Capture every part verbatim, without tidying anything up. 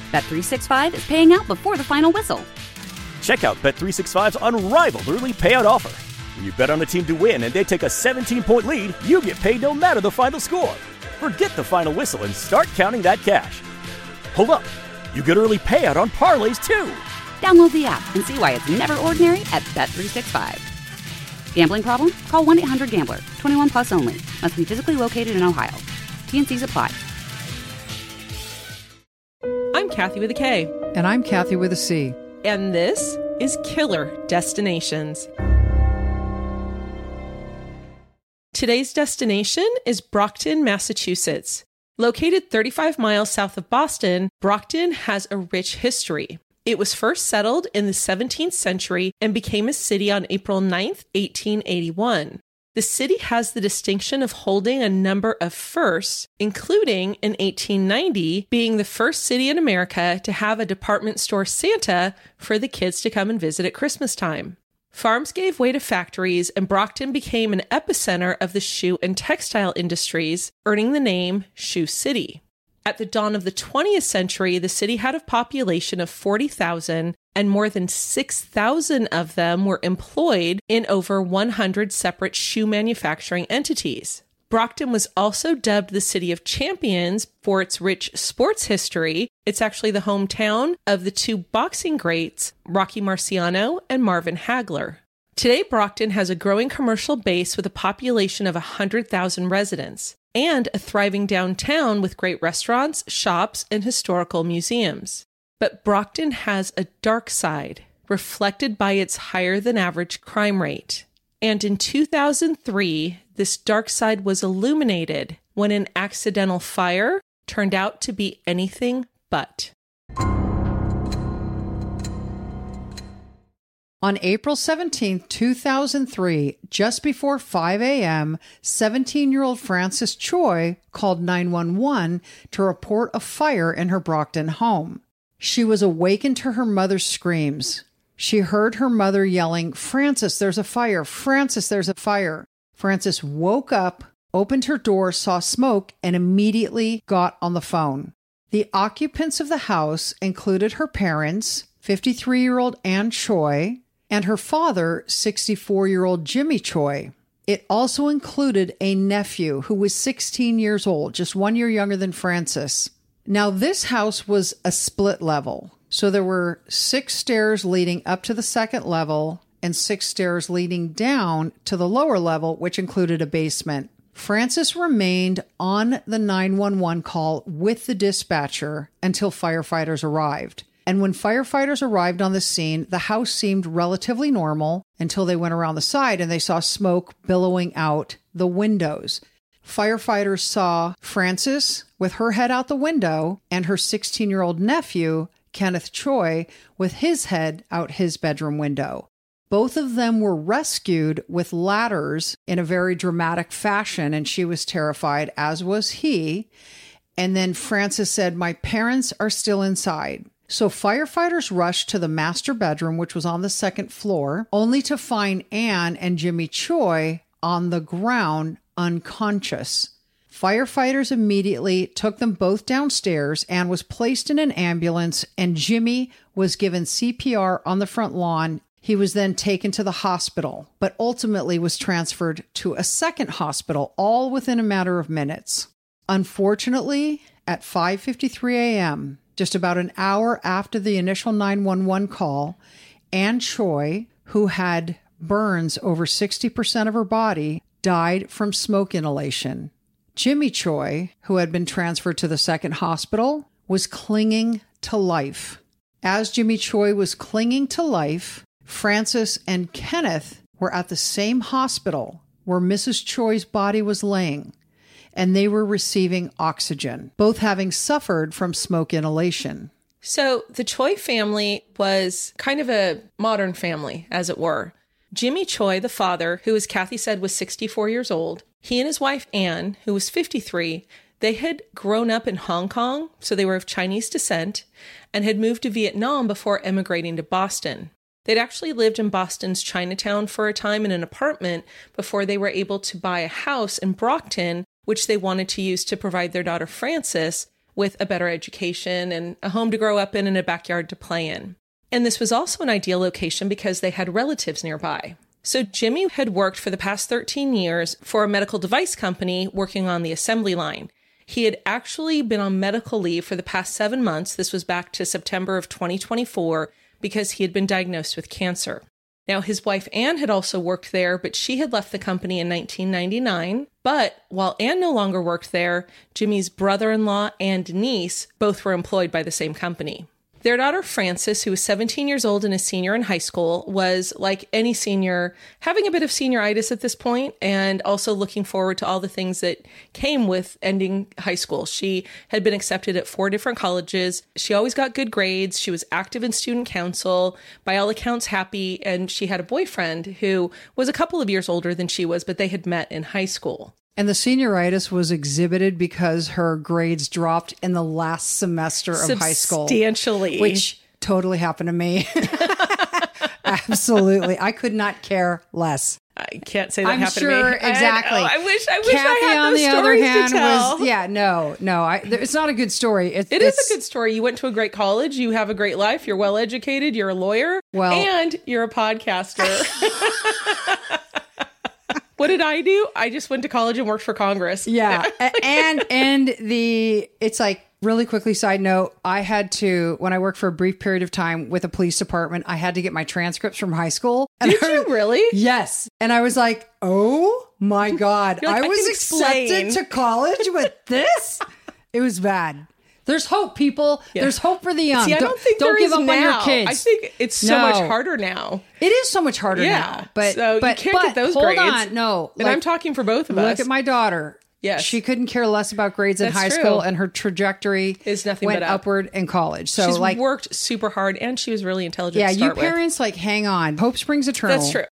Bet three sixty-five is paying out before the final whistle. Check out Bet three sixty-five's unrivaled early payout offer. When you bet on a team to win and they take a seventeen-point lead, you get paid no matter the final score. Forget the final whistle and start counting that cash. Hold up. You get early payout on parlays, too. Download the app and see why it's never ordinary at Bet three sixty-five. Gambling problem? Call one eight hundred gambler. twenty-one plus only. Must be physically located in Ohio. T and Cs apply. I'm Kathy with a K. And I'm Kathy with a C. And this is Killer Destinations. Today's destination is Brockton, Massachusetts. Located thirty-five miles south of Boston, Brockton has a rich history. It was first settled in the seventeenth century and became a city on April ninth, eighteen eighty-one. The city has the distinction of holding a number of firsts, including in eighteen ninety being the first city in America to have a department store Santa for the kids to come and visit at Christmas time. Farms gave way to factories, and Brockton became an epicenter of the shoe and textile industries, earning the name Shoe City. At the dawn of the twentieth century, the city had a population of forty thousand, and more than six thousand of them were employed in over one hundred separate shoe manufacturing entities. Brockton was also dubbed the City of Champions for its rich sports history. It's actually the hometown of the two boxing greats, Rocky Marciano and Marvin Hagler. Today, Brockton has a growing commercial base with a population of one hundred thousand residents, and a thriving downtown with great restaurants, shops, and historical museums. But Brockton has a dark side, reflected by its higher-than-average crime rate. And in two thousand three, this dark side was illuminated when an accidental fire turned out to be anything but. On April seventeenth, two thousand three, just before five a.m., seventeen-year-old Frances Choi called nine one one to report a fire in her Brockton home. She was awakened to her mother's screams. She heard her mother yelling, "Frances, there's a fire! Frances, there's a fire!" Frances woke up, opened her door, saw smoke, and immediately got on the phone. The occupants of the house included her parents, fifty-three-year-old Ann Choi, and her father, sixty-four-year-old Jimmy Choi. It also included a nephew who was sixteen years old, just one year younger than Frances. Now, this house was a split level, so there were six stairs leading up to the second level and six stairs leading down to the lower level, which included a basement. Frances remained on the nine one one call with the dispatcher until firefighters arrived. And when firefighters arrived on the scene, the house seemed relatively normal until they went around the side and they saw smoke billowing out the windows. Firefighters saw Frances with her head out the window and her sixteen-year-old nephew, Kenneth Choi, with his head out his bedroom window. Both of them were rescued with ladders in a very dramatic fashion, and she was terrified, as was he. And then Frances said, "My parents are still inside." So firefighters rushed to the master bedroom, which was on the second floor, only to find Ann and Jimmy Choi on the ground, unconscious. Firefighters immediately took them both downstairs. Ann was placed in an ambulance, and Jimmy was given C P R on the front lawn. He was then taken to the hospital, but ultimately was transferred to a second hospital, all within a matter of minutes. Unfortunately, at five fifty-three a.m., just about an hour after the initial nine one one call, Ann Choi, who had burns over sixty percent of her body, died from smoke inhalation. Jimmy Choi, who had been transferred to the second hospital, was clinging to life. As Jimmy Choi was clinging to life, Frances and Kenneth were at the same hospital where Missus Choi's body was laying, and they were receiving oxygen, both having suffered from smoke inhalation. So the Choi family was kind of a modern family, as it were. Jimmy Choi, the father, who, as Kathy said, was sixty-four years old, he and his wife, Ann, who was fifty-three, they had grown up in Hong Kong, so they were of Chinese descent, and had moved to Vietnam before emigrating to Boston. They'd actually lived in Boston's Chinatown for a time in an apartment before they were able to buy a house in Brockton, which they wanted to use to provide their daughter Frances with a better education and a home to grow up in and a backyard to play in. And this was also an ideal location because they had relatives nearby. So Jimmy had worked for the past thirteen years for a medical device company working on the assembly line. He had actually been on medical leave for the past seven months. This was back to September of twenty twenty-four because he had been diagnosed with cancer. Now, his wife, Anne, had also worked there, but she had left the company in nineteen ninety-nine. But while Anne no longer worked there, Jimmy's brother-in-law and niece both were employed by the same company. Their daughter, Frances, who was seventeen years old and a senior in high school, was, like any senior, having a bit of senioritis at this point and also looking forward to all the things that came with ending high school. She had been accepted at four different colleges. She always got good grades. She was active in student council, by all accounts happy, and she had a boyfriend who was a couple of years older than she was, but they had met in high school. And the senioritis was exhibited because her grades dropped in the last semester of high school. Substantially. Which totally happened to me. Absolutely. I could not care less. I can't say that I'm happened sure, to me. exactly. I, I wish I wish Kathy, I had on those the other stories hand, to tell. was yeah, no, no. I, it's not a good story. It, It it's, is a good story. You went to a great college. You have a great life. You're well educated. You're a lawyer. Well, and you're a podcaster. What did I do? I just went to college and worked for Congress. Yeah. and and the it's like really quickly side note, I had to when I worked for a brief period of time with a police department, I had to get my transcripts from high school. And Did I, you really? Yes. And I was like, "Oh my God. Like, I I was can accepted explain. to college with this?" It was bad. There's hope, people. Yeah. There's hope for the young. See, I don't think don't there give is up now. on your kids. I think it's so No. much harder now. It is so much harder Yeah. now. But So you but, can't but get those hold grades. on, no. And like, I'm talking for both of look us. at my daughter. Yes. She couldn't care less about grades in That's high true. school, and her trajectory Is nothing went but up. upward in college. So She's like, worked super hard and she was really intelligent yeah, to you start with. parents like hang on. Hope springs eternal. That's true.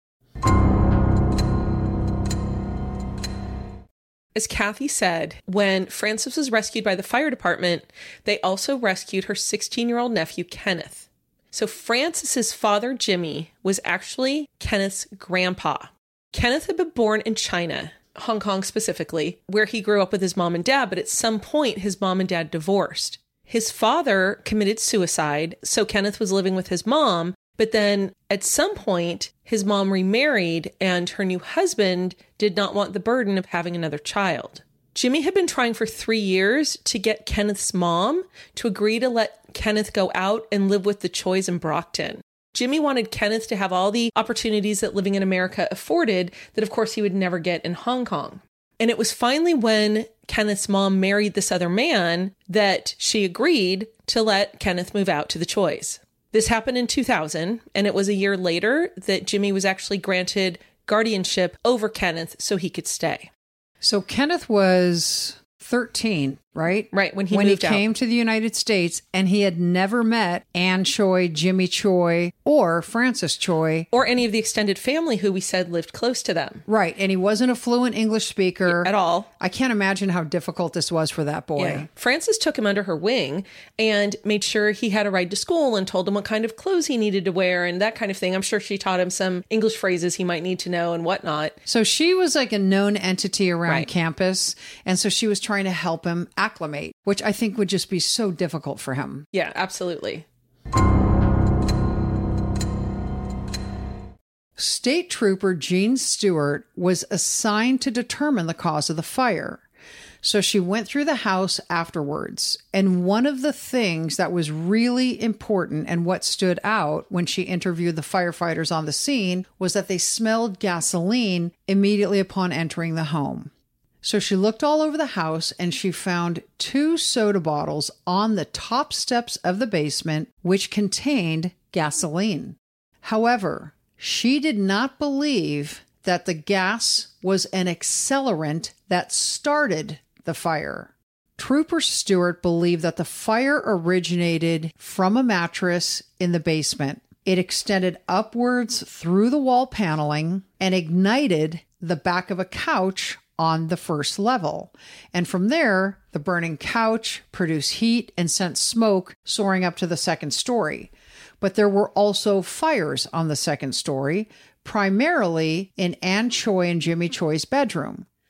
As Kathy said, when Frances was rescued by the fire department, they also rescued her sixteen-year-old nephew, Kenneth. So Frances's father, Jimmy, was actually Kenneth's grandpa. Kenneth had been born in China, Hong Kong specifically, where he grew up with his mom and dad, but at some point his mom and dad divorced. His father committed suicide, so Kenneth was living with his mom, but then at some point his mom remarried and her new husband did not want the burden of having another child. Jimmy had been trying for three years to get Kenneth's mom to agree to let Kenneth go out and live with the Choys in Brockton. Jimmy wanted Kenneth to have all the opportunities that living in America afforded that, of course, he would never get in Hong Kong. And it was finally when Kenneth's mom married this other man that she agreed to let Kenneth move out to the Choys. This happened in two thousand, and it was a year later that Jimmy was actually granted guardianship over Kenneth so he could stay. So Kenneth was thirteen, right? Right, when he when moved he out. came to the United States, and he had never met Anne Choi, Jimmy Choi, or Frances Choi. Or any of the extended family who we said lived close to them. Right. And he wasn't a fluent English speaker. At all. I can't imagine how difficult this was for that boy. Yeah. Frances took him under her wing and made sure he had a ride to school and told him what kind of clothes he needed to wear and that kind of thing. I'm sure she taught him some English phrases he might need to know and whatnot. So she was like a known entity around Right. campus. And so she was trying to help him acclimate, which I think would just be so difficult for him. Yeah, absolutely. State Trooper Jean Stewart was assigned to determine the cause of the fire. So she went through the house afterwards. And one of the things that was really important and what stood out when she interviewed the firefighters on the scene was that they smelled gasoline immediately upon entering the home. So she looked all over the house and she found two soda bottles on the top steps of the basement, which contained gasoline. However, she did not believe that the gas was an accelerant that started the fire. Trooper Stewart believed that the fire originated from a mattress in the basement. It extended upwards through the wall paneling and ignited the back of a couch on the first level. And from there, the burning couch produced heat and sent smoke soaring up to the second story. But there were also fires on the second story, primarily in Anne Choi and Jimmy Choi's bedroom.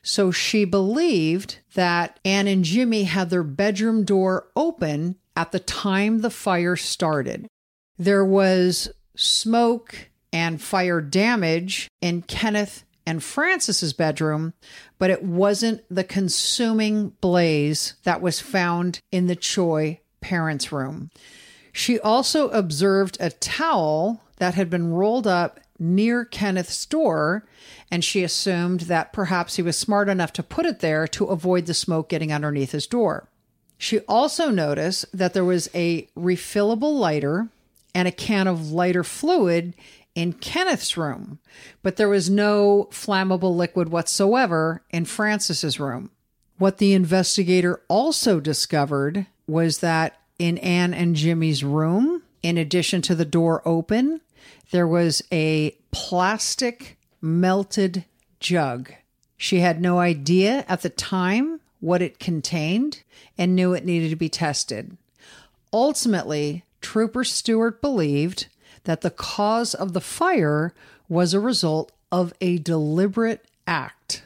So she believed that Anne and Jimmy had their bedroom door open at the time the fire started. There was smoke and fire damage in Kenneth and Frances's bedroom, but it wasn't the consuming blaze that was found in the Choi parents' room. She also observed a towel that had been rolled up near Kenneth's door, and she assumed that perhaps he was smart enough to put it there to avoid the smoke getting underneath his door. She also noticed that there was a refillable lighter and a can of lighter fluid in Kenneth's room, but there was no flammable liquid whatsoever in Frances's room. What the investigator also discovered was that in Anne and Jimmy's room, in addition to the door open, there was a plastic melted jug. She had no idea at the time what it contained and knew it needed to be tested. Ultimately, Trooper Stewart believed that the cause of the fire was a result of a deliberate act.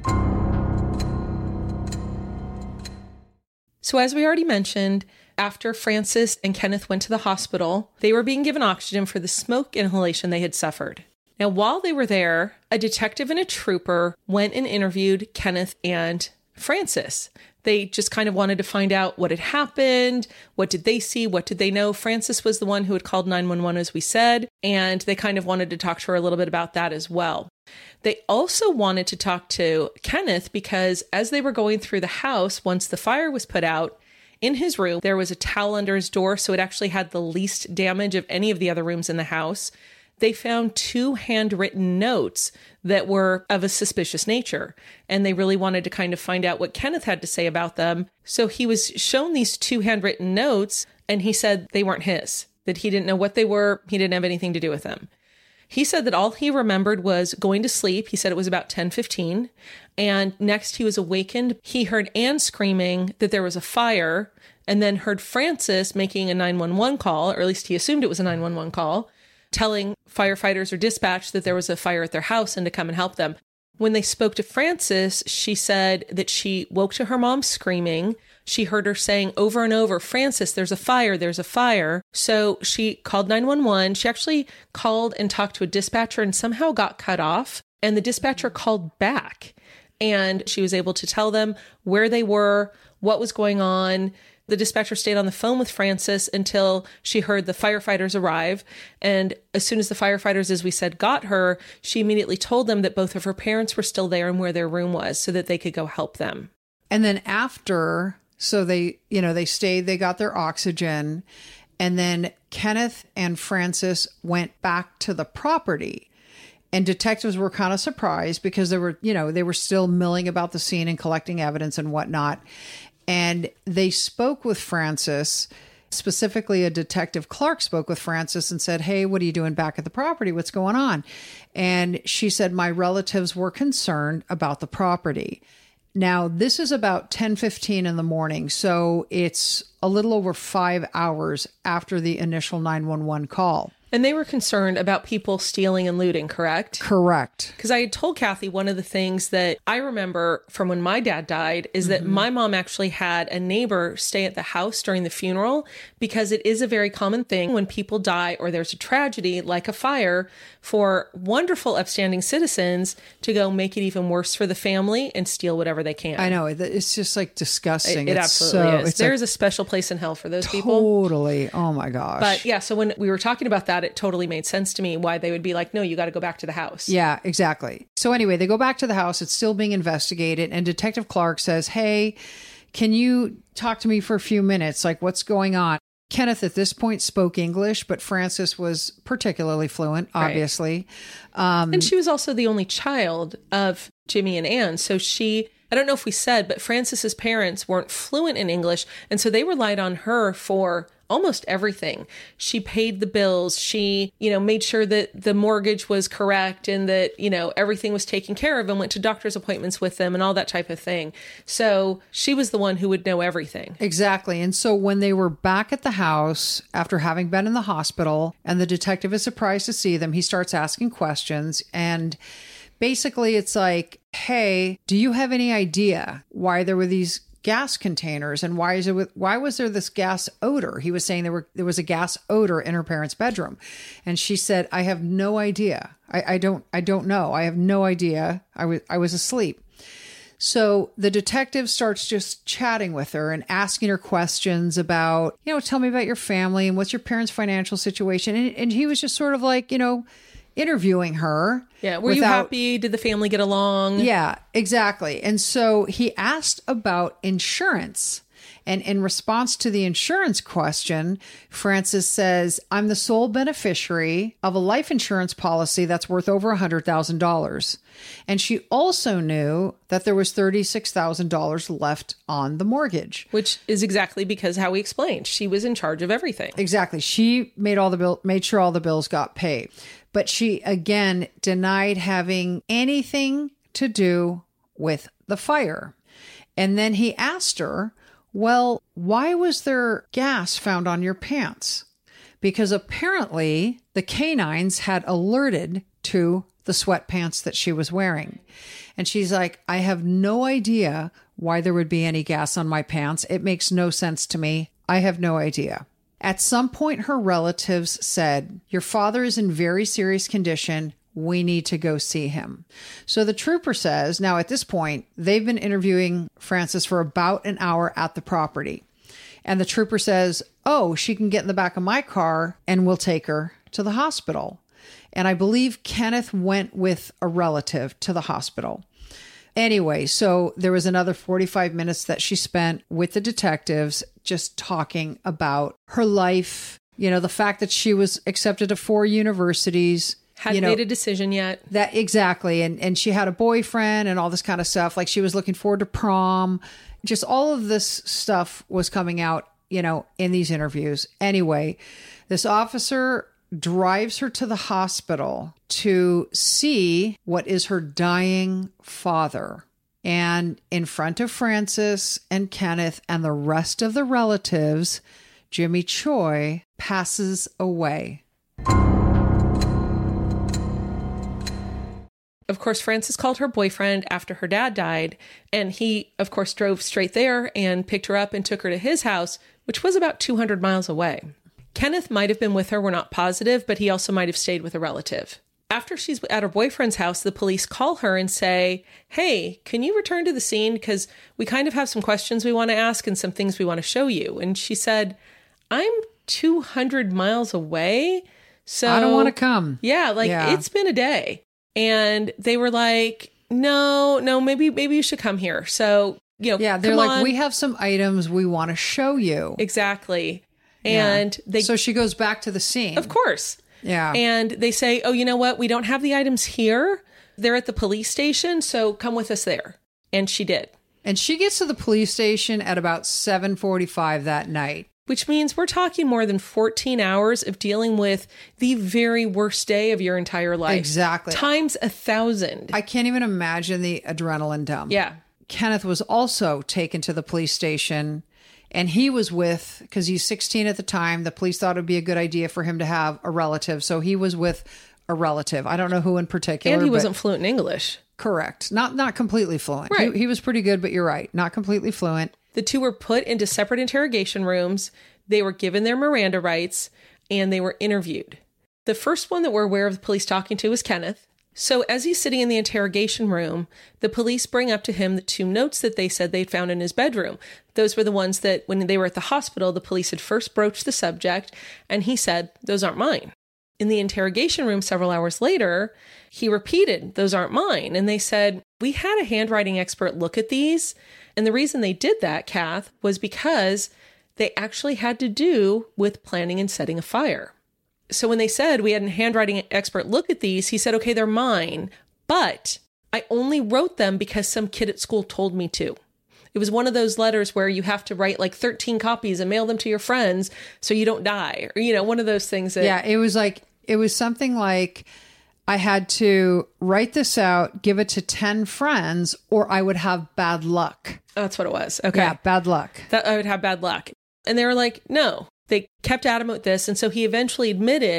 So as we already mentioned, after Frances and Kenneth went to the hospital, they were being given oxygen for the smoke inhalation they had suffered. Now, while they were there, a detective and a trooper went and interviewed Kenneth and Frances. They just kind of wanted to find out what had happened, what did they see, what did they know. Frances was the one who had called nine one one, as we said, and they kind of wanted to talk to her a little bit about that as well. They also wanted to talk to Kenneth because as they were going through the house, once the fire was put out, in his room, there was a towel under his door, so it actually had the least damage of any of the other rooms in the house. They found two handwritten notes that were of a suspicious nature, and they really wanted to kind of find out what Kenneth had to say about them. So he was shown these two handwritten notes, and he said they weren't his, that he didn't know what they were, he didn't have anything to do with them. He said that all he remembered was going to sleep. He said it was about ten fifteen. And next he was awakened. He heard Anne screaming that there was a fire, and then heard Frances making a nine one one call, or at least he assumed it was a nine one one call, telling firefighters or dispatch that there was a fire at their house and to come and help them. When they spoke to Frances, she said that she woke to her mom screaming. She heard her saying over and over, "Frances, there's a fire, there's a fire." So she called nine one one. She actually called and talked to a dispatcher and somehow got cut off. And the dispatcher called back. And she was able to tell them where they were, what was going on. The dispatcher stayed on the phone with Frances until she heard the firefighters arrive. And as soon as the firefighters, as we said, got her, she immediately told them that both of her parents were still there and where their room was so that they could go help them. And then after, so they, you know, they stayed, they got their oxygen. And then Kenneth and Frances went back to the property. And detectives were kind of surprised because they were, you know, they were still milling about the scene and collecting evidence and whatnot. And they spoke with Frances, specifically a detective Clark spoke with Frances and said, "Hey, what are you doing back at the property? What's going on?" And she said, "My relatives were concerned about the property." Now, this is about ten fifteen in the morning, so it's a little over five hours after the initial nine one one call. And they were concerned about people stealing and looting, correct? Correct. Because I had told Kathy one of the things that I remember from when my dad died is that mm-hmm. my mom actually had a neighbor stay at the house during the funeral, because it is a very common thing when people die or there's a tragedy like a fire for wonderful upstanding citizens to go make it even worse for the family and steal whatever they can. I know. It's just like disgusting. It, it it's absolutely so, is. There's like, a special place in hell for those totally. people. Totally. Oh my gosh. But yeah, so when we were talking about that, it totally made sense to me why they would be like, no, you got to go back to the house. Yeah, exactly. So anyway, they go back to the house. It's still being investigated. And Detective Clark says, "Hey, can you talk to me for a few minutes? Like, what's going on?" Kenneth at this point spoke English, but Frances was particularly fluent, obviously. Right. Um, and she was also the only child of Jimmy and Anne. So she, I don't know if we said, but Frances's parents weren't fluent in English. And so they relied on her for almost everything. She paid the bills. She, you know, made sure that the mortgage was correct and that, you know, everything was taken care of, and went to doctor's appointments with them and all that type of thing. So she was the one who would know everything. Exactly. And so when they were back at the house after having been in the hospital and the detective is surprised to see them, he starts asking questions. And basically it's like, hey, do you have any idea why there were these gas containers and why is it why was there this gas odor? He was saying there were there was a gas odor in her parents' bedroom. And she said, I have no idea. I, I don't I don't know. I have no idea. I was I was asleep. So the detective starts just chatting with her and asking her questions about, you know, tell me about your family and what's your parents' financial situation. And, and he was just sort of like, you know, interviewing her. Yeah. Were without, you happy? Did the family get along? Yeah, exactly. And so he asked about insurance. And in response to the insurance question, Frances says, I'm the sole beneficiary of a life insurance policy that's worth over one hundred thousand dollars. And she also knew that there was thirty-six thousand dollars left on the mortgage. Which is exactly because how we explained. She was in charge of everything. Exactly. She made all the bill, made sure all the bills got paid. But she, again, denied having anything to do with the fire. And then he asked her, well, why was there gas found on your pants? Because apparently the canines had alerted to the sweatpants that she was wearing. And she's like, I have no idea why there would be any gas on my pants. It makes no sense to me. I have no idea. At some point, her relatives said, your father is in very serious condition. We need to go see him. So the trooper says, now at this point, they've been interviewing Frances for about an hour at the property. And the trooper says, oh, she can get in the back of my car and we'll take her to the hospital. And I believe Kenneth went with a relative to the hospital. Anyway, so there was another forty-five minutes that she spent with the detectives just talking about her life, you know, the fact that she was accepted to four universities. Hadn't you know, made a decision yet. That exactly. And and she had a boyfriend and all this kind of stuff. Like she was looking forward to prom. Just all of this stuff was coming out, you know, in these interviews. Anyway, this officer drives her to the hospital to see what is her dying father. And in front of Frances and Kenneth and the rest of the relatives, Jimmy Choi passes away. Of course, Frances called her boyfriend after her dad died, and he, of course, drove straight there and picked her up and took her to his house, which was about two hundred miles away. Kenneth might have been with her, we're not positive, but he also might have stayed with a relative. After she's at her boyfriend's house, the police call her and say, hey, can you return to the scene? Because we kind of have some questions we want to ask and some things we want to show you. And she said, I'm two hundred miles away, so I don't want to come. Yeah, like Yeah. It's been a day. And they were like, no, no, maybe, maybe you should come here. So, you know, Yeah, they're come like, on. we have some items we want to show you. Exactly. Yeah. And they, So she goes back to the scene. of course. Yeah. And they say, oh, you know what? We don't have the items here. They're at the police station. So come with us there. And she did. And she gets to the police station at about seven forty-five that night. Which means we're talking more than fourteen hours of dealing with the very worst day of your entire life. Exactly. Times a thousand. I can't even imagine the adrenaline dump. yeah. Kenneth was also taken to the police station, and he was with, because he's sixteen at the time, the police thought it would be a good idea for him to have a relative. So he was with a relative. I don't know who in particular. And he but- wasn't fluent in English. Correct. Not not completely fluent. Right. He, he was pretty good, but you're right. Not completely fluent. The two were put into separate interrogation rooms. They were given their Miranda rights and they were interviewed. The first one that we're aware of the police talking to was Kenneth. So as he's sitting in the interrogation room, the police bring up to him the two notes that they said they'd found in his bedroom. Those were the ones that when they were at the hospital, the police had first broached the subject, and he said, those aren't mine. In the interrogation room several hours later, he repeated, those aren't mine. And they said, we had a handwriting expert look at these. And the reason they did that, Kath, was because they actually had to do with planning and setting a fire. So when they said we had a handwriting expert look at these, he said, okay, they're mine, but I only wrote them because some kid at school told me to. It was one of those letters where you have to write like thirteen copies and mail them to your friends so you don't die. Or, you know, one of those things that... Yeah, it was like, it was something like, I had to write this out, give it to ten friends, or I would have bad luck. That's what it was. Okay. Yeah, bad luck. That I would have bad luck. And they were like, no. They kept adamant with this. And so he eventually admitted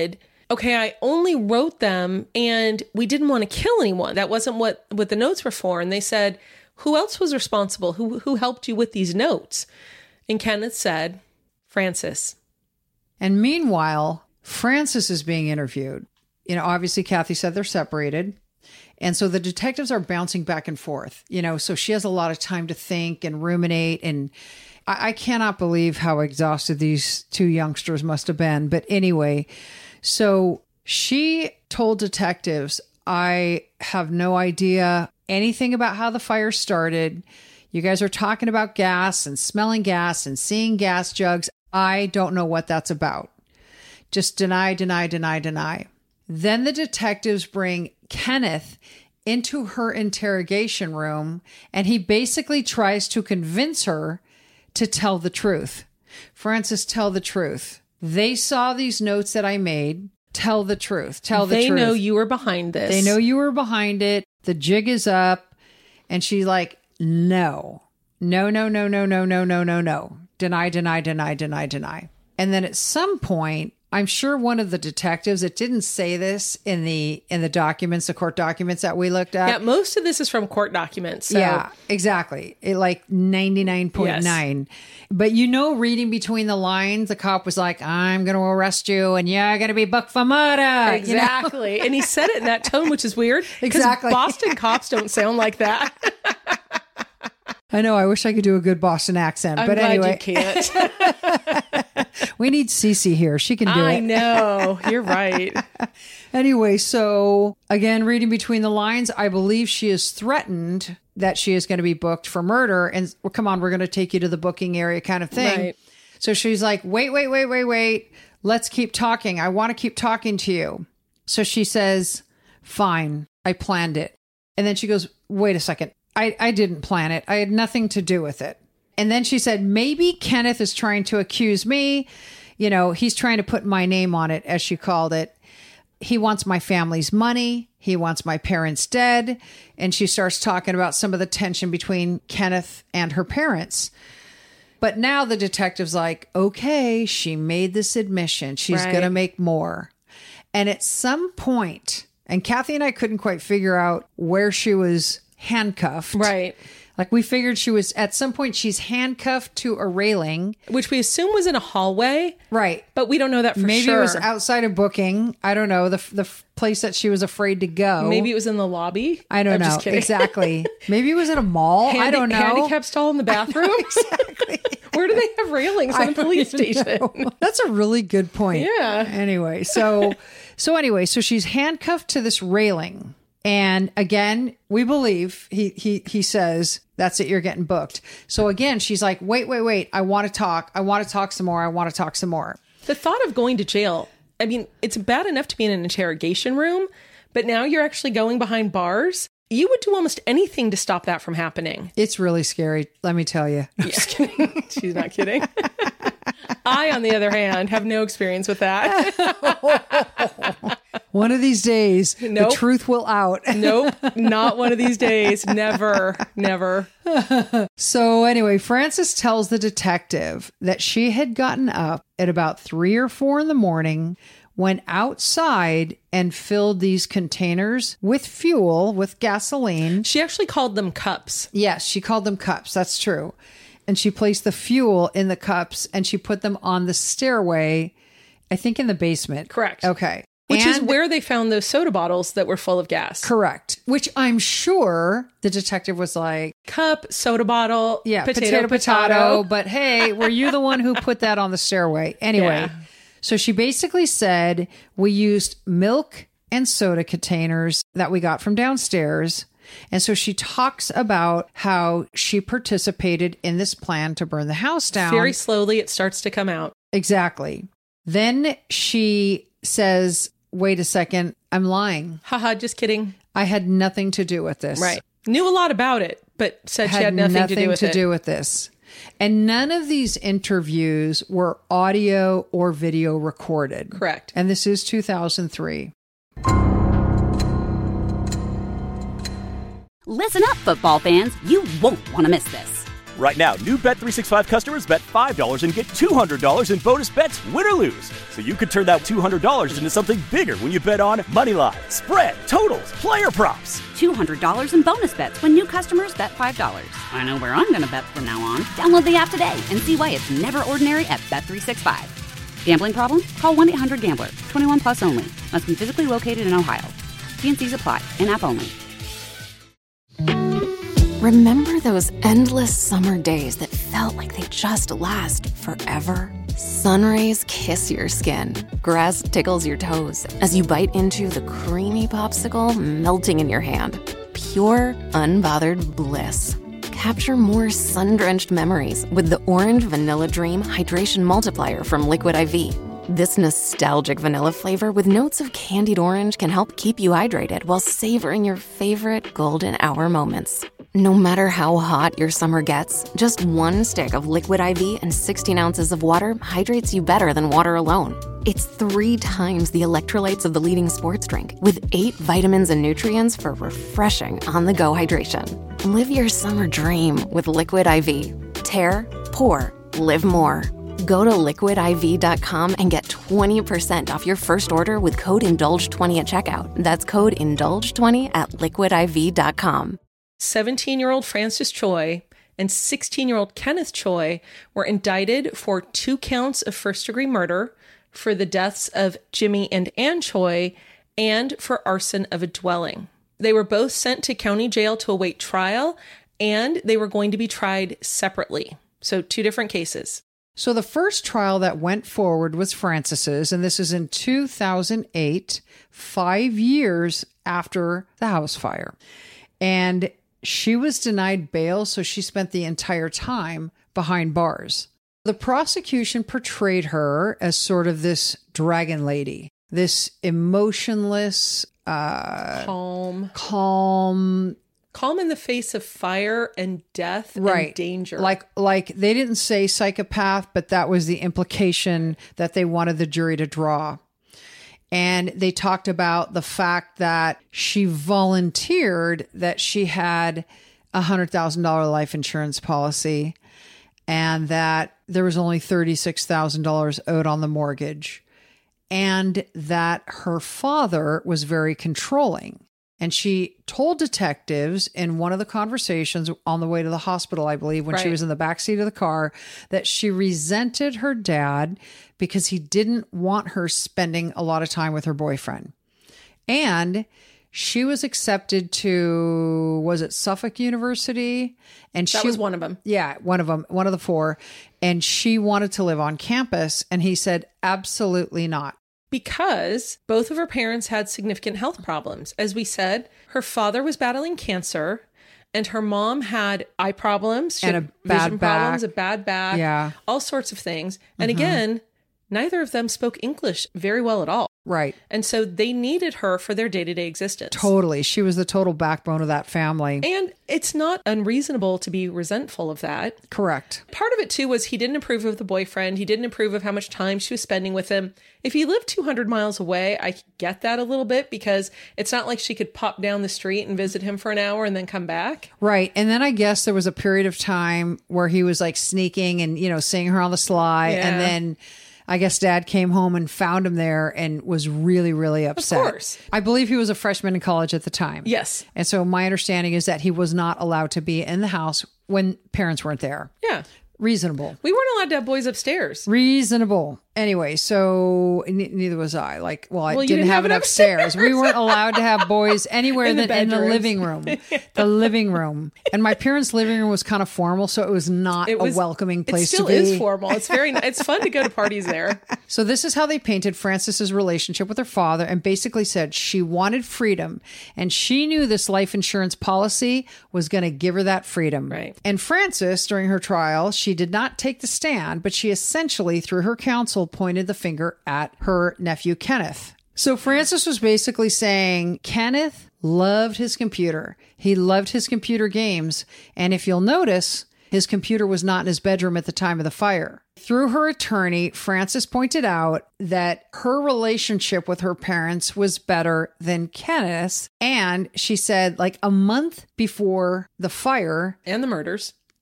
okay, I only wrote them and we didn't want to kill anyone. That wasn't what, what the notes were for. And they said, who else was responsible? Who, who helped you with these notes? And Kenneth said, Frances. And meanwhile, Frances is being interviewed. You know, obviously Kathy said they're separated. And so the detectives are bouncing back and forth, you know, so she has a lot of time to think and ruminate. And I, I cannot believe how exhausted these two youngsters must have been. But anyway, so she told detectives, I have no idea anything about how the fire started. You guys are talking about gas and smelling gas and seeing gas jugs. I don't know what that's about. Just deny, deny, deny, deny. Then the detectives bring Kenneth into her interrogation room, and he basically tries to convince her to tell the truth. Frances, tell the truth. They saw these notes that I made. Tell the truth. Tell the they truth. They know you were behind this. They know you were behind it. The jig is up. And she's like, no, no, no, no, no, no, no, no, no, no. Deny, deny, deny, deny, deny. And then at some point, I'm sure one of the detectives, it didn't say this in the in the documents, the court documents that we looked at. Yeah, most of this is from court documents. So. Yeah, exactly. It, like ninety-nine point nine. Yes. But you know, reading between the lines, the cop was like, I'm going to arrest you and you're going to be booked for murder. Exactly. You know? And he said it in that tone, which is weird. Exactly. Boston cops don't sound like that. I know. I wish I could do a good Boston accent. I'm but glad anyway. you can't. We need Cece here. She can do I it. I know. You're right. Anyway, so again, reading between the lines, I believe she is threatened that she is going to be booked for murder. And well, come on, we're going to take you to the booking area kind of thing. Right. So she's like, wait, wait, wait, wait, wait. Let's keep talking. I want to keep talking to you. So she says, fine, I planned it. And then she goes, wait a second. I, I didn't plan it. I had nothing to do with it. And then she said, maybe Kenneth is trying to accuse me. You know, he's trying to put my name on it, as she called it. He wants my family's money. He wants my parents dead. And she starts talking about some of the tension between Kenneth and her parents. But now the detective's like, okay, she made this admission. She's right. going to make more. And at some point, and Kathy and I couldn't quite figure out where she was handcuffed. Right. Like we figured she was, at some point she's handcuffed to a railing. Which we assume was in a hallway. Right. But we don't know that for Maybe sure. Maybe it was outside of booking. I don't know. The the place that she was afraid to go. Maybe it was in the lobby. I don't I'm know. Just kidding. Exactly. Maybe it was in a mall. Handi- I don't know. Handicap stall in the bathroom? Exactly. Where do they have railings in the police station? Know. That's a really good point. Yeah. Anyway, so so anyway, so she's handcuffed to this railing. And again, we believe he he he says, that's it, you're getting booked. So again, she's like, wait, wait, wait. I want to talk. I want to talk some more. I want to talk some more. The thought of going to jail, I mean, it's bad enough to be in an interrogation room, but now you're actually going behind bars. You would do almost anything to stop that from happening. It's really scary, let me tell you. I'm just kidding. She's not kidding. I, on the other hand, have no experience with that. One of these days, nope. the truth will out. Nope, not one of these days. Never, never. So anyway, Frances tells the detective that she had gotten up at about three or four in the morning, went outside and filled these containers with fuel, with gasoline. She actually called them cups. Yes, she called them cups. That's true. And she placed the fuel in the cups and she put them on the stairway, I think in the basement. Correct. Okay. Which and, is where they found those soda bottles that were full of gas. Correct. Which I'm sure the detective was like, cup, soda bottle, yeah, potato, potato, potato. potato. But hey, were you the one who put that on the stairway? Anyway, yeah. So she basically said, we used milk and soda containers that we got from downstairs. And so she talks about how she participated in this plan to burn the house down. Very slowly, it starts to come out. Exactly. Then she says, wait a second, I'm lying. Haha, just kidding. I had nothing to do with this. Right. Knew a lot about it, but said had she had nothing, nothing to do with to it. do with this. And none of these interviews were audio or video recorded. Correct. And this is two thousand three. Listen up, football fans. You won't want to miss this. Right now, new Bet three sixty-five customers bet five dollars and get two hundred dollars in bonus bets, win or lose. So you could turn that two hundred dollars into something bigger when you bet on moneyline, spread, totals, player props. two hundred dollars in bonus bets when new customers bet five dollars. I know where I'm going to bet from now on. Download the app today and see why it's never ordinary at Bet three sixty-five. Gambling problem? Call one eight hundred gambler. twenty-one plus only. Must be physically located in Ohio. T N Cs apply. In-app only. Remember those endless summer days that felt like they just last forever? Sun rays kiss your skin. Grass tickles your toes as you bite into the creamy popsicle melting in your hand. Pure, unbothered bliss. Capture more sun-drenched memories with the Orange Vanilla Dream Hydration Multiplier from Liquid I V. This nostalgic vanilla flavor with notes of candied orange can help keep you hydrated while savoring your favorite golden hour moments. No matter how hot your summer gets, just one stick of Liquid I V and sixteen ounces of water hydrates you better than water alone. It's three times the electrolytes of the leading sports drink, with eight vitamins and nutrients for refreshing on-the-go hydration. Live your summer dream with Liquid I V. Tear, pour, live more. Go to liquid I V dot com and get twenty percent off your first order with code indulge twenty at checkout. That's code indulge twenty at liquid I V dot com. seventeen-year-old Francis Choi and sixteen-year-old Kenneth Choi were indicted for two counts of first-degree murder for the deaths of Jimmy and Ann Choi and for arson of a dwelling. They were both sent to county jail to await trial, and they were going to be tried separately. So two different cases. So the first trial that went forward was Francis's, and this is in two thousand eight, five years after the house fire. And she was denied bail, so she spent the entire time behind bars. The prosecution portrayed her as sort of this dragon lady, this emotionless, uh, Calm. calm, Calm in the face of fire and death right. and danger. Like, like they didn't say psychopath, but that was the implication that they wanted the jury to draw. And they talked about the fact that she volunteered that she had a one hundred thousand dollars life insurance policy and that there was only thirty-six thousand dollars owed on the mortgage, and that her father was very controlling. And she told detectives in one of the conversations on the way to the hospital, I believe, when right. she was in the backseat of the car, that she resented her dad because he didn't want her spending a lot of time with her boyfriend. And she was accepted to, was it Suffolk University? And that she was one of them. Yeah, one of them, one of the four. And she wanted to live on campus. And he said, absolutely not. Because both of her parents had significant health problems. As we said, her father was battling cancer and her mom had eye problems. She and a had bad vision back. problems, a bad back, yeah. all sorts of things. And Mm-hmm. again, neither of them spoke English very well at all. Right. And so they needed her for their day-to-day existence. Totally. She was the total backbone of that family. And it's not unreasonable to be resentful of that. Correct. Part of it, too, was he didn't approve of the boyfriend. He didn't approve of how much time she was spending with him. If he lived two hundred miles away, I get that a little bit because it's not like she could pop down the street and visit him for an hour and then come back. Right. And then I guess there was a period of time where he was like sneaking and, you know, seeing her on the sly. Yeah. And then I guess dad came home and found him there and was really, really upset. Of course. I believe he was a freshman in college at the time. Yes. And so my understanding is that he was not allowed to be in the house when parents weren't there. Yeah. Reasonable. We weren't allowed to have boys upstairs. Reasonable. Anyway, so n- neither was I. Like, well, I Well, you didn't, didn't have, have it it upstairs. upstairs. We weren't allowed to have boys anywhere In the than in the bedrooms. living room. The living room. And my parents' living room was kind of formal, so it was not It was a welcoming place It still to be. is formal. It's very. It's fun to go to parties there. So this is how they painted Frances's relationship with her father and basically said she wanted freedom and she knew this life insurance policy was going to give her that freedom. Right. And Frances, during her trial, she did not take the stand, but she essentially, through her counsel, pointed the finger at her nephew, Kenneth. So Frances was basically saying Kenneth loved his computer. He loved his computer games. And if you'll notice, his computer was not in his bedroom at the time of the fire. Through her attorney, Frances pointed out that her relationship with her parents was better than Kenneth's. And she said, like a month before the fire And the murders.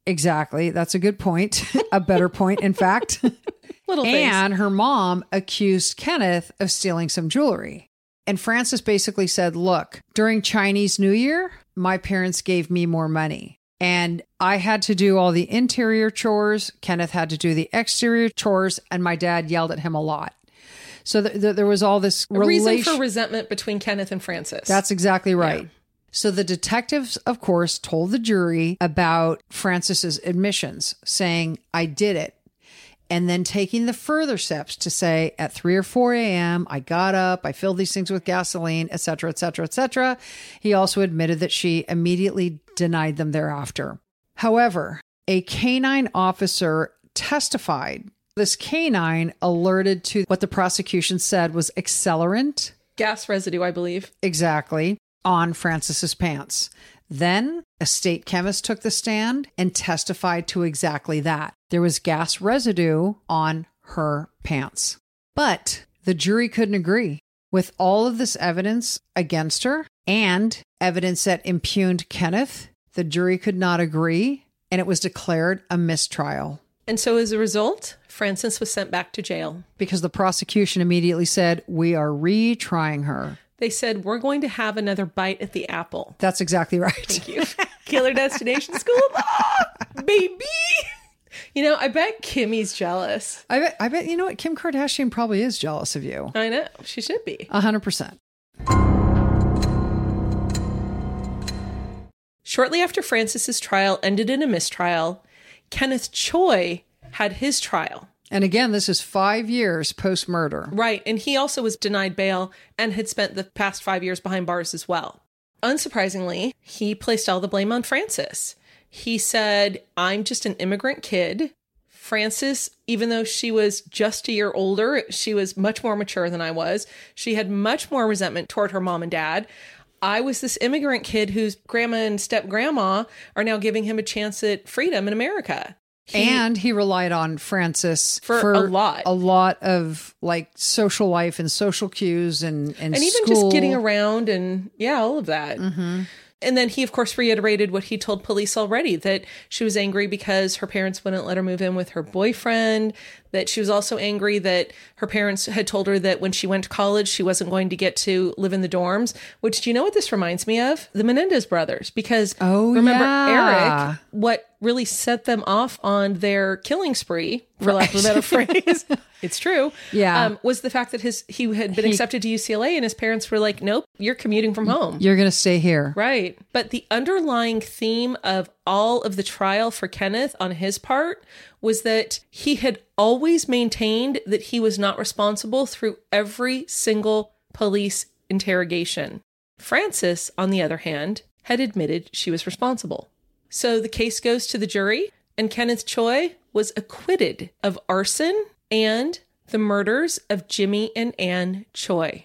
Exactly. That's a good point. A better point, in fact. Little things. And her mom accused Kenneth of stealing some jewelry. And Frances basically said, look, during Chinese New Year, my parents gave me more money. And I had to do all the interior chores. Kenneth had to do the exterior chores. And my dad yelled at him a lot. So th- th- there was all this a reason for resentment between Kenneth and Frances. That's exactly right. Yeah. So the detectives, of course, told the jury about Frances's admissions, saying, I did it. And then taking the further steps to say at three or four a.m., I got up, I filled these things with gasoline, et cetera, et cetera, et cetera. He also admitted that she immediately denied them thereafter. However, a canine officer testified. This canine alerted to what the prosecution said was accelerant. Gas residue, I believe. Exactly. On Frances's pants. Then a state chemist took the stand and testified to exactly that. There was gas residue on her pants. But the jury couldn't agree. With all of this evidence against her and evidence that impugned Kenneth, the jury could not agree, and it was declared a mistrial. And so as a result, Frances was sent back to jail. Because the prosecution immediately said, we are retrying her. They said, we're going to have another bite at the apple. That's exactly right. Thank you. Killer Destination School of Law, baby. You know, I bet Kimmy's jealous. I bet, I bet, you know what? Kim Kardashian probably is jealous of you. I know. She should be. A hundred percent. Shortly after Frances's trial ended in a mistrial, Kenneth Choi had his trial. And again, this is five years post-murder. Right. And he also was denied bail and had spent the past five years behind bars as well. Unsurprisingly, he placed all the blame on Frances. He said, I'm just an immigrant kid. Frances, even though she was just a year older, she was much more mature than I was. She had much more resentment toward her mom and dad. I was this immigrant kid whose grandma and step-grandma are now giving him a chance at freedom in America. He, and he relied on Frances for, for a lot, a lot of like social life and social cues and and, and even school. just getting around and yeah, all of that. Mm-hmm. And then he, of course, reiterated what he told police already, that she was angry because her parents wouldn't let her move in with her boyfriend, that she was also angry that her parents had told her that when she went to college, she wasn't going to get to live in the dorms, which, do you know what this reminds me of? The Menendez brothers. Because oh, remember, yeah. Eric, what really set them off on their killing spree, for right. lack of a better phrase, it's true, yeah, um, was the fact that his he had been he, accepted to U C L A and his parents were like, nope, you're commuting from home. You're going to stay here. Right. But the underlying theme of all of the trial for Kenneth on his part was that he had always maintained that he was not responsible through every single police interrogation. Frances, on the other hand, had admitted she was responsible. So the case goes to the jury, and Kenneth Choi was acquitted of arson and the murders of Jimmy and Ann Choi.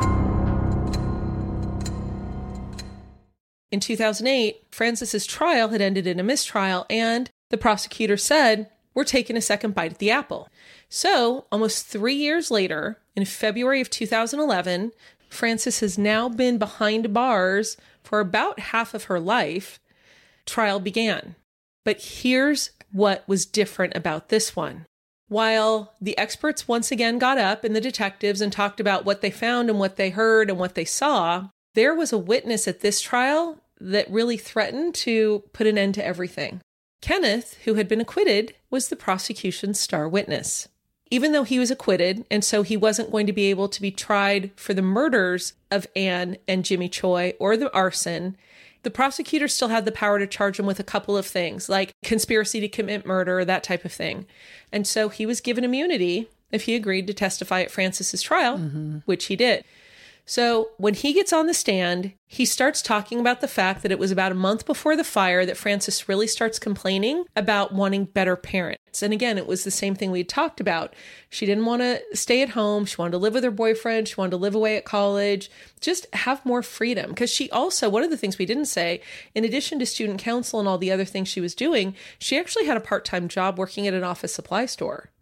In two thousand eight, Frances's trial had ended in a mistrial, and the prosecutor said, we're taking a second bite at the apple. So, almost three years later, in February of two thousand eleven, Frances has now been behind bars for about half of her life. Trial began. But here's what was different about this one. While the experts once again got up and the detectives and talked about what they found and what they heard and what they saw, there was a witness at this trial that really threatened to put an end to everything. Kenneth, who had been acquitted, was the prosecution's star witness. Even though he was acquitted, and so he wasn't going to be able to be tried for the murders of Ann and Jimmy Choi or the arson, the prosecutor still had the power to charge him with a couple of things, like conspiracy to commit murder, that type of thing. And so he was given immunity if he agreed to testify at Frances's trial, mm-hmm. which he did. So when he gets on the stand, he starts talking about the fact that it was about a month before the fire that Frances really starts complaining about wanting better parents. And again, it was the same thing we talked about. She didn't want to stay at home. She wanted to live with her boyfriend. She wanted to live away at college, just have more freedom. Because she also, one of the things we didn't say, in addition to student council and all the other things she was doing, she actually had a part-time job working at an office supply store.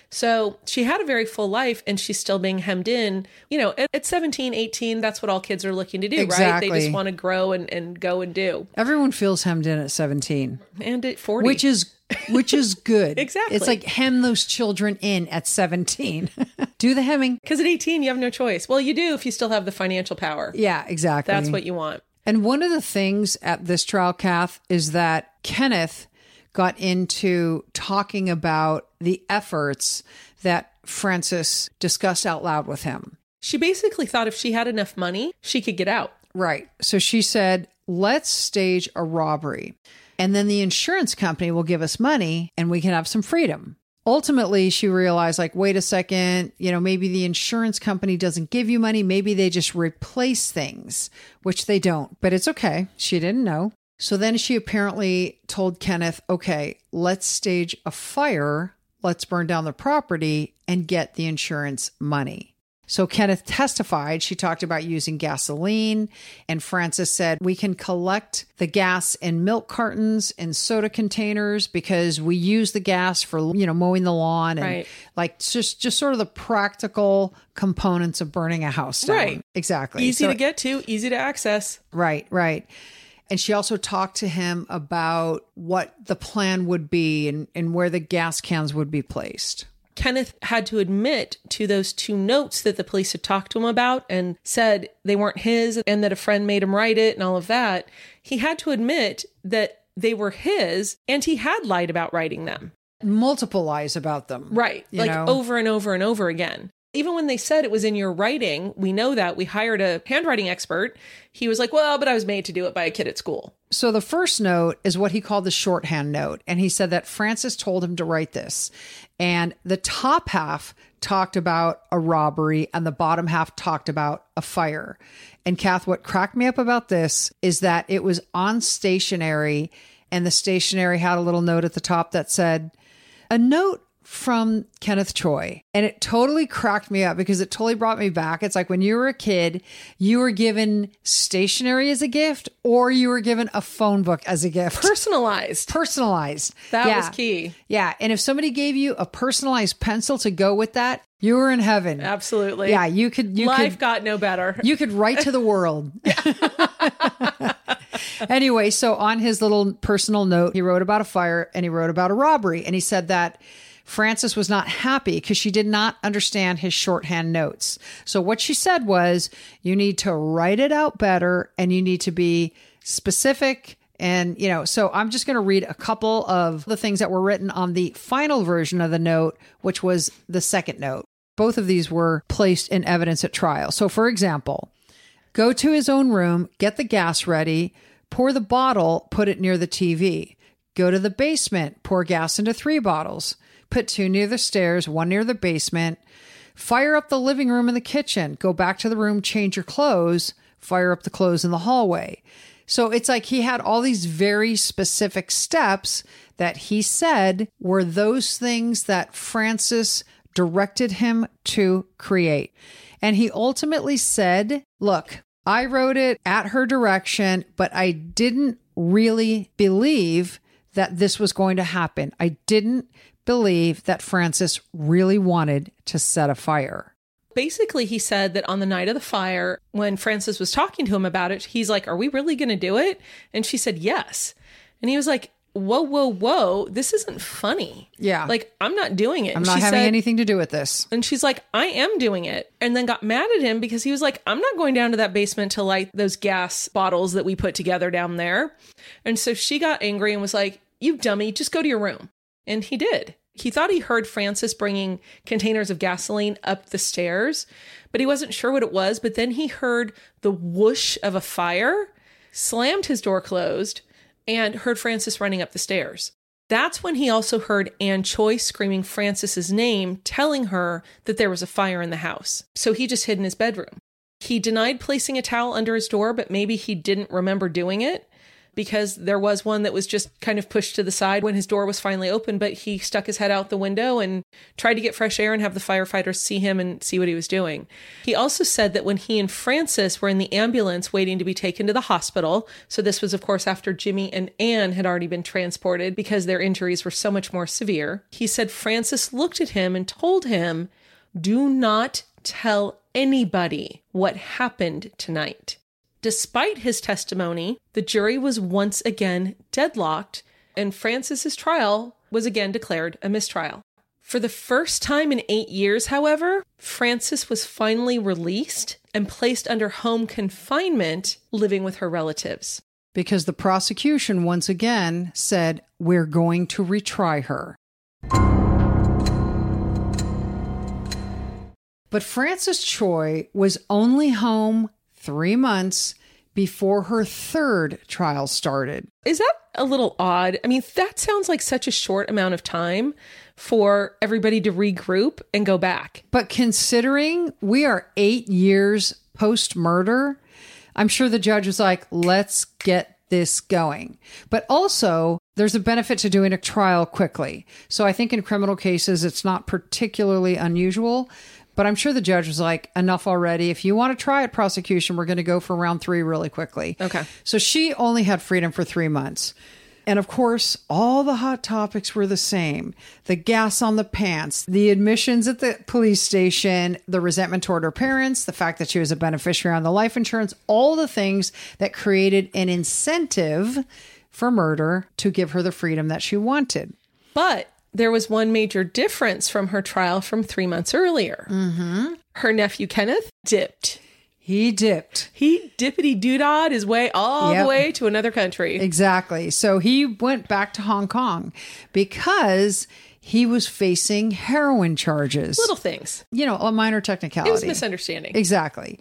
So she had a very full life and she's still being hemmed in. You know, at, at seventeen, eighteen, that's what all kids are looking to do, Exactly. right? They just want to grow and, and go and do. Everyone feels hemmed in at seventeen. And at forty. Which is which is good. Exactly. It's like hem those children in at seventeen. Do the hemming. Because at eighteen, you have no choice. Well, you do if you still have the financial power. Yeah, exactly. That's what you want. And one of the things at this trial, Kath, is that Kenneth got into talking about the efforts that Frances discussed out loud with him. She basically thought if she had enough money, she could get out. Right. So she said, let's stage a robbery. And then the insurance company will give us money and we can have some freedom. Ultimately, she realized, like, wait a second, you know, maybe the insurance company doesn't give you money. Maybe they just replace things, which they don't. But it's okay. She didn't know. So then she apparently told Kenneth, okay, let's stage a fire. Let's burn down the property and get the insurance money. So Kenneth testified. She talked about using gasoline, and Frances said, we can collect the gas in milk cartons and soda containers because we use the gas for, you know, mowing the lawn and Right. like just, just sort of the practical components of burning a house down. Right. Exactly. Easy So- to get to, easy to access. Right, right. And she also talked to him about what the plan would be and, and where the gas cans would be placed. Kenneth had to admit to those two notes that the police had talked to him about and said they weren't his and that a friend made him write it and all of that. He had to admit that they were his and he had lied about writing them. Multiple lies about them. Right. You Like know? over and over and over again. Even when they said it was in your writing, we know that. We hired a handwriting expert. He was like, well, but I was made to do it by a kid at school. So the first note is what he called the shorthand note. And he said that Frances told him to write this. And the top half talked about a robbery and the bottom half talked about a fire. And Kath, what cracked me up about this is that it was on stationery and the stationery had a little note at the top that said, a note from Kenneth Choi. And it totally cracked me up because it totally brought me back. It's like when you were a kid, you were given stationery as a gift or you were given a phone book as a gift. Personalized. Personalized. That Yeah. was key. Yeah. And if somebody gave you a personalized pencil to go with that, you were in heaven. Absolutely. Yeah. You could, you Life could, got no better. you could write to the world. Anyway, so on his little personal note, he wrote about a fire and he wrote about a robbery. And he said that Frances was not happy because she did not understand his shorthand notes. So what she said was, you need to write it out better and you need to be specific. And, you know, so I'm just going to read a couple of the things that were written on the final version of the note, which was the second note. Both of these were placed in evidence at trial. So for example, go to his own room, get the gas ready, pour the bottle, put it near the T V. Go to the basement, pour gas into three bottles. Put two near the stairs, one near the basement. Fire up the living room and the kitchen. Go back to the room, change your clothes. Fire up the clothes in the hallway. So it's like he had all these very specific steps that he said were those things that Frances directed him to create. And he ultimately said, look, I wrote it at her direction, but I didn't really believe that this was going to happen. I didn't believe that Frances really wanted to set a fire. Basically, he said that on the night of the fire, when Frances was talking to him about it, he's like, are we really going to do it? And she said, yes. And he was like, whoa, whoa, whoa, this isn't funny. Yeah. Like, I'm not doing it. I'm And not she having said- anything to do with this. And she's like, I am doing it. And then got mad at him because he was like, I'm not going down to that basement to light those gas bottles that we put together down there. And so she got angry and was like, you dummy, just go to your room. And he did. He thought he heard Frances bringing containers of gasoline up the stairs, but he wasn't sure what it was. But then he heard the whoosh of a fire, slammed his door closed, and heard Frances running up the stairs. That's when he also heard Ann Choi screaming Frances's name, telling her that there was a fire in the house. So he just hid in his bedroom. He denied placing a towel under his door, but maybe he didn't remember doing it. because there was one that was just kind of pushed to the side when his door was finally open, but he stuck his head out the window and tried to get fresh air and have the firefighters see him and see what he was doing. He also said that when he and Frances were in the ambulance waiting to be taken to the hospital, so this was, of course, after Jimmy and Ann had already been transported because their injuries were so much more severe, he said Frances looked at him and told him, "Do not tell anybody what happened tonight." Despite his testimony, the jury was once again deadlocked, and Frances's trial was again declared a mistrial. For the first time in eight years, however, Frances was finally released and placed under home confinement, living with her relatives. Because the prosecution once again said, we're going to retry her. But Frances Choi was only home three months before her third trial started. Is that a little odd? I mean, that sounds like such a short amount of time for everybody to regroup and go back. But considering we are eight years post-murder, I'm sure the judge was like, let's get this going. But also, there's a benefit to doing a trial quickly. So I think in criminal cases, it's not particularly unusual. But I'm sure the judge was like, enough already. If you want to try it, prosecution, we're going to go for round three really quickly. Okay. So she only had freedom for three months. And of course, all the hot topics were the same. The gas on the pants, the admissions at the police station, the resentment toward her parents, the fact that she was a beneficiary on the life insurance, all the things that created an incentive for murder to give her the freedom that she wanted. But there was one major difference from her trial from three months earlier. Mm-hmm. Her nephew, Kenneth, dipped. He dipped. He dippity-doo-dah'd his way all Yep. the way to another country. Exactly. So he went back to Hong Kong because he was facing heroin charges. Little things. You know, a minor technicality. It was a misunderstanding. Exactly.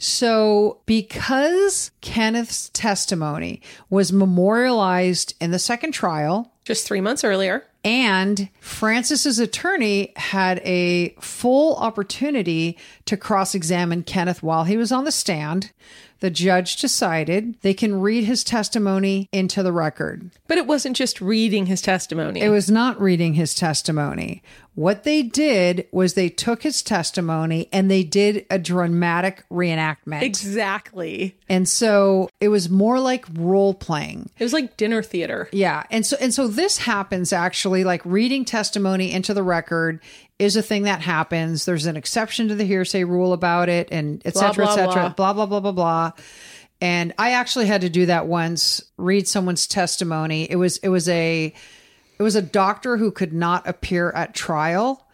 So because Kenneth's testimony was memorialized in the second trial, Just three months earlier. and Frances's attorney had a full opportunity to cross-examine Kenneth while he was on the stand, the judge decided they can read his testimony into the record. But it wasn't just reading his testimony. It was not reading his testimony. What they did was they took his testimony and they did a dramatic reenactment. Exactly. And so it was more like role playing. It was like dinner theater. Yeah. And so and so this happens actually, like reading testimony into the record is a thing that happens. There's an exception to the hearsay rule about it, and et cetera, Blah, et blah, cetera, blah. blah, blah, blah, blah, blah. And I actually had to do that once, read someone's testimony. It was it was a it was a doctor who could not appear at trial.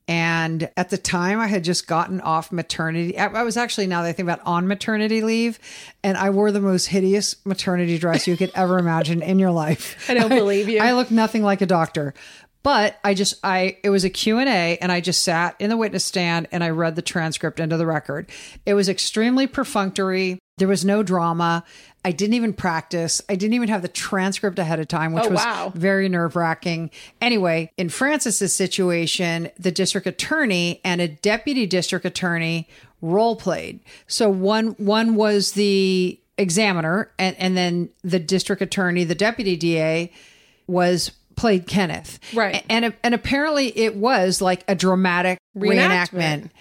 And at the time, I had just gotten off maternity. I I was actually, now that I think about, on maternity leave. And I wore the most hideous maternity dress you could ever imagine in your life. I don't believe you. I look nothing like a doctor. But I just, I, it was a Q and A, and I just sat in the witness stand and I read the transcript into the record. It was extremely perfunctory. There was no drama. I didn't even practice. I didn't even have the transcript ahead of time, which Oh, was wow. very nerve wracking. Anyway, in Frances's situation, the district attorney and a deputy district attorney role played. So one, one was the examiner, and, and then the district attorney, the deputy D A, was played Kenneth. Right. And, and apparently it was like a dramatic reenactment, Reenactment.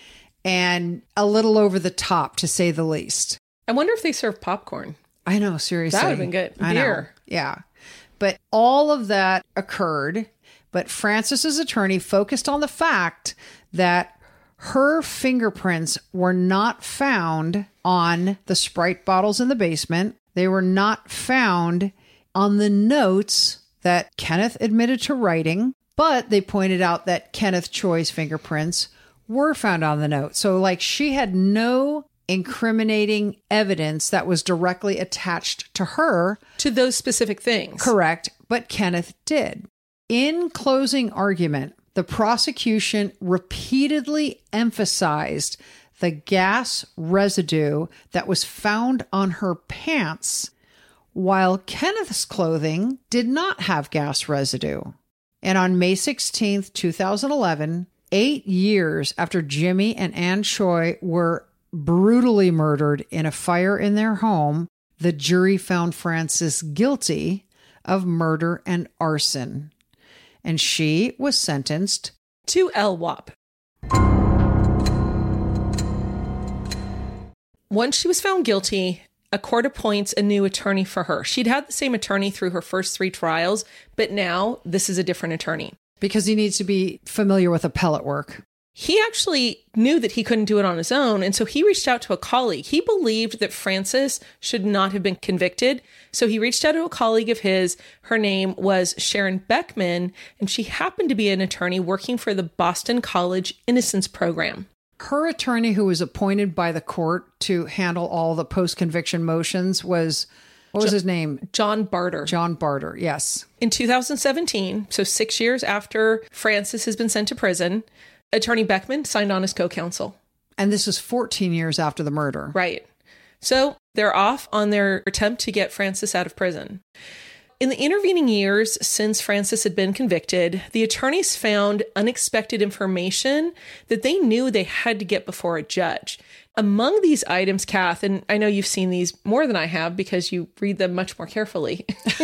and a little over the top, to say the least. I wonder if they serve popcorn. I know, seriously. That would've been good. I know. Beer. Yeah. But all of that occurred, but Frances's attorney focused on the fact that her fingerprints were not found on the Sprite bottles in the basement. They were not found on the notes that Kenneth admitted to writing, but they pointed out that Kenneth Choi's fingerprints were found on the note. So, like, she had no incriminating evidence that was directly attached to her. To those specific things. Correct, but Kenneth did. In closing argument, the prosecution repeatedly emphasized the gas residue that was found on her pants, while Kenneth's clothing did not have gas residue. And on May sixteenth, twenty eleven, eight years after Jimmy and Ann Choi were brutally murdered in a fire in their home, the jury found Frances guilty of murder and arson, and she was sentenced to L WOP. Once she was found guilty, a court appoints a new attorney for her. She'd had the same attorney through her first three trials, but now this is a different attorney. Because he needs to be familiar with appellate work. He actually knew that he couldn't do it on his own, and so he reached out to a colleague. He believed that Frances should not have been convicted, so he reached out to a colleague of his. Her name was Sharon Beckman, and she happened to be an attorney working for the Boston College Innocence Program. Her attorney, who was appointed by the court to handle all the post-conviction motions, was, what was Jo- his name? John Barter. John Barter, yes. In two thousand seventeen, so six years after Frances has been sent to prison, Attorney Beckman signed on as co-counsel. And this is fourteen years after the murder. Right. So they're off on their attempt to get Frances out of prison. In the intervening years since Frances had been convicted, the attorneys found unexpected information that they knew they had to get before a judge. Among these items, Kath, and I know you've seen these more than I have because you read them much more carefully.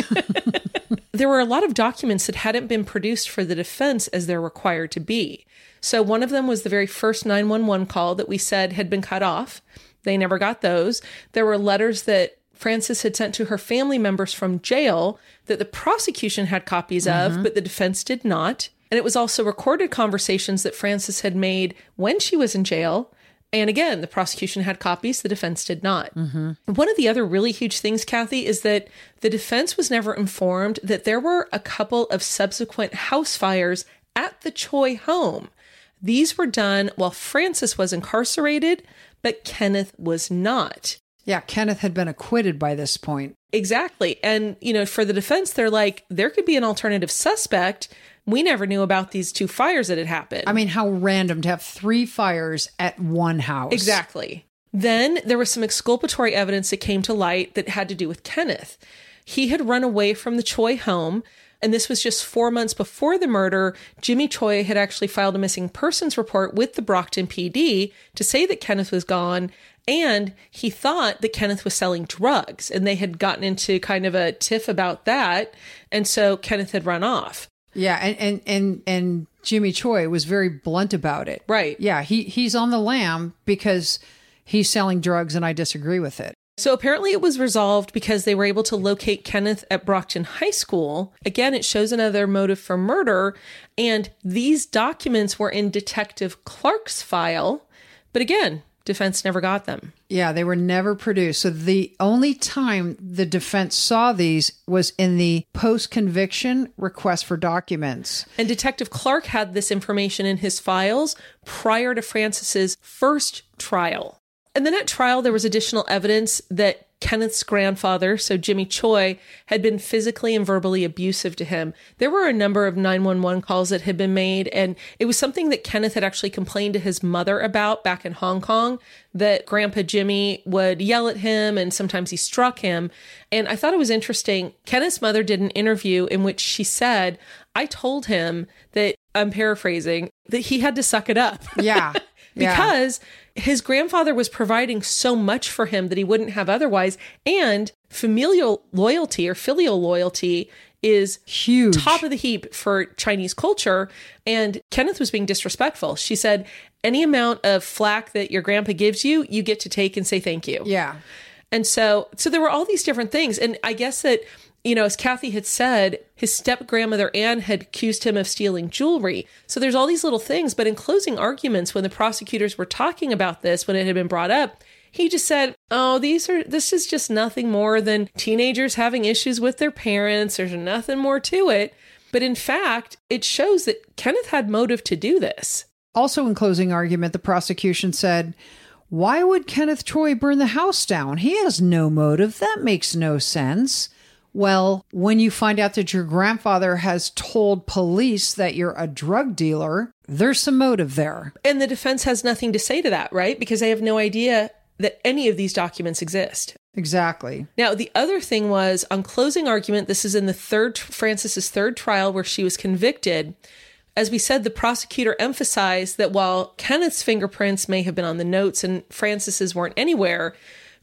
There were a lot of documents that hadn't been produced for the defense as they're required to be. So one of them was the very first nine one one call that we said had been cut off. They never got those. There were letters that Frances had sent to her family members from jail that the prosecution had copies of, mm-hmm. but the defense did not. And it was also recorded conversations that Frances had made when she was in jail. And again, the prosecution had copies, the defense did not. Mm-hmm. One of the other really huge things, Kathy, is that the defense was never informed that there were a couple of subsequent house fires at the Choi home. These were done while Frances was incarcerated, but Kenneth was not. Yeah, Kenneth had been acquitted by this point. Exactly. And, you know, for the defense, they're like, there could be an alternative suspect. We never knew about these two fires that had happened. I mean, how random to have three fires at one house. Exactly. Then there was some exculpatory evidence that came to light that had to do with Kenneth. He had run away from the Choi home, and this was just four months before the murder. Jimmy Choi had actually filed a missing persons report with the Brockton P D to say that Kenneth was gone, and he thought that Kenneth was selling drugs, and they had gotten into kind of a tiff about that, and so Kenneth had run off. Yeah, and and and, and Jimmy Choi was very blunt about it. Right. Yeah, he he's on the lam because he's selling drugs, and I disagree with it. So apparently it was resolved because they were able to locate Kenneth at Brockton High School. Again, it shows another motive for murder. And these documents were in Detective Clark's file. But again, defense never got them. Yeah, they were never produced. So the only time the defense saw these was in the post-conviction request for documents. And Detective Clark had this information in his files prior to Frances's first trial. And then at trial, there was additional evidence that Kenneth's grandfather, so Jimmy Choi, had been physically and verbally abusive to him. There were a number of nine one one calls that had been made, and it was something that Kenneth had actually complained to his mother about back in Hong Kong, that Grandpa Jimmy would yell at him and sometimes he struck him. And I thought it was interesting. Kenneth's mother did an interview in which she said, I told him that, I'm paraphrasing, that he had to suck it up. Yeah. Because yeah. his grandfather was providing so much for him that he wouldn't have otherwise. And familial loyalty or filial loyalty is huge, top of the heap for Chinese culture. And Kenneth was being disrespectful. She said, any amount of flack that your grandpa gives you, you get to take and say thank you. Yeah. And so, so there were all these different things. And I guess that, you know, as Kathy had said, his step-grandmother Anne had accused him of stealing jewelry. So there's all these little things. But in closing arguments, when the prosecutors were talking about this, when it had been brought up, he just said, oh, these are, this is just nothing more than teenagers having issues with their parents. There's nothing more to it. But in fact, it shows that Kenneth had motive to do this. Also in closing argument, the prosecution said, why would Kenneth Choi burn the house down? He has no motive. That makes no sense. Well, when you find out that your grandfather has told police that you're a drug dealer, there's some motive there. And the defense has nothing to say to that, right? Because they have no idea that any of these documents exist. Exactly. Now, the other thing was on closing argument, this is in the third, Frances's third trial where she was convicted. As we said, the prosecutor emphasized that while Kenneth's fingerprints may have been on the notes and Frances's weren't anywhere,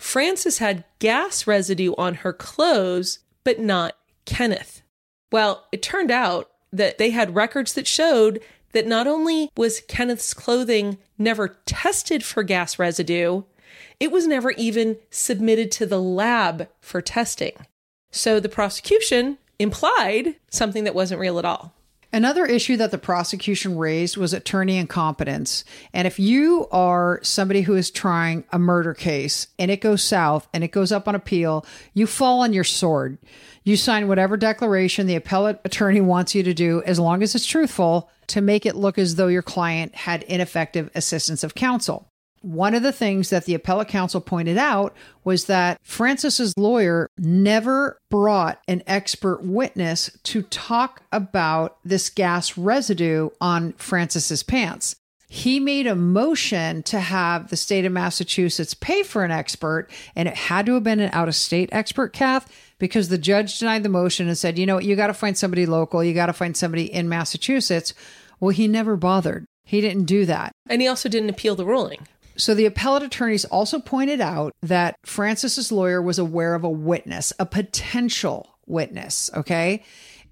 Frances had gas residue on her clothes, but not Kenneth. Well, it turned out that they had records that showed that not only was Kenneth's clothing never tested for gas residue, it was never even submitted to the lab for testing. So the prosecution implied something that wasn't real at all. Another issue that the prosecution raised was attorney incompetence. And if you are somebody who is trying a murder case and it goes south and it goes up on appeal, you fall on your sword. You sign whatever declaration the appellate attorney wants you to do, as long as it's truthful, to make it look as though your client had ineffective assistance of counsel. One of the things that the appellate counsel pointed out was that Frances's lawyer never brought an expert witness to talk about this gas residue on Frances's pants. He made a motion to have the state of Massachusetts pay for an expert, and it had to have been an out-of-state expert, Kath, because the judge denied the motion and said, you know what, you got to find somebody local, you got to find somebody in Massachusetts. Well, he never bothered. He didn't do that. And he also didn't appeal the ruling. So the appellate attorneys also pointed out that Frances's lawyer was aware of a witness, a potential witness, okay?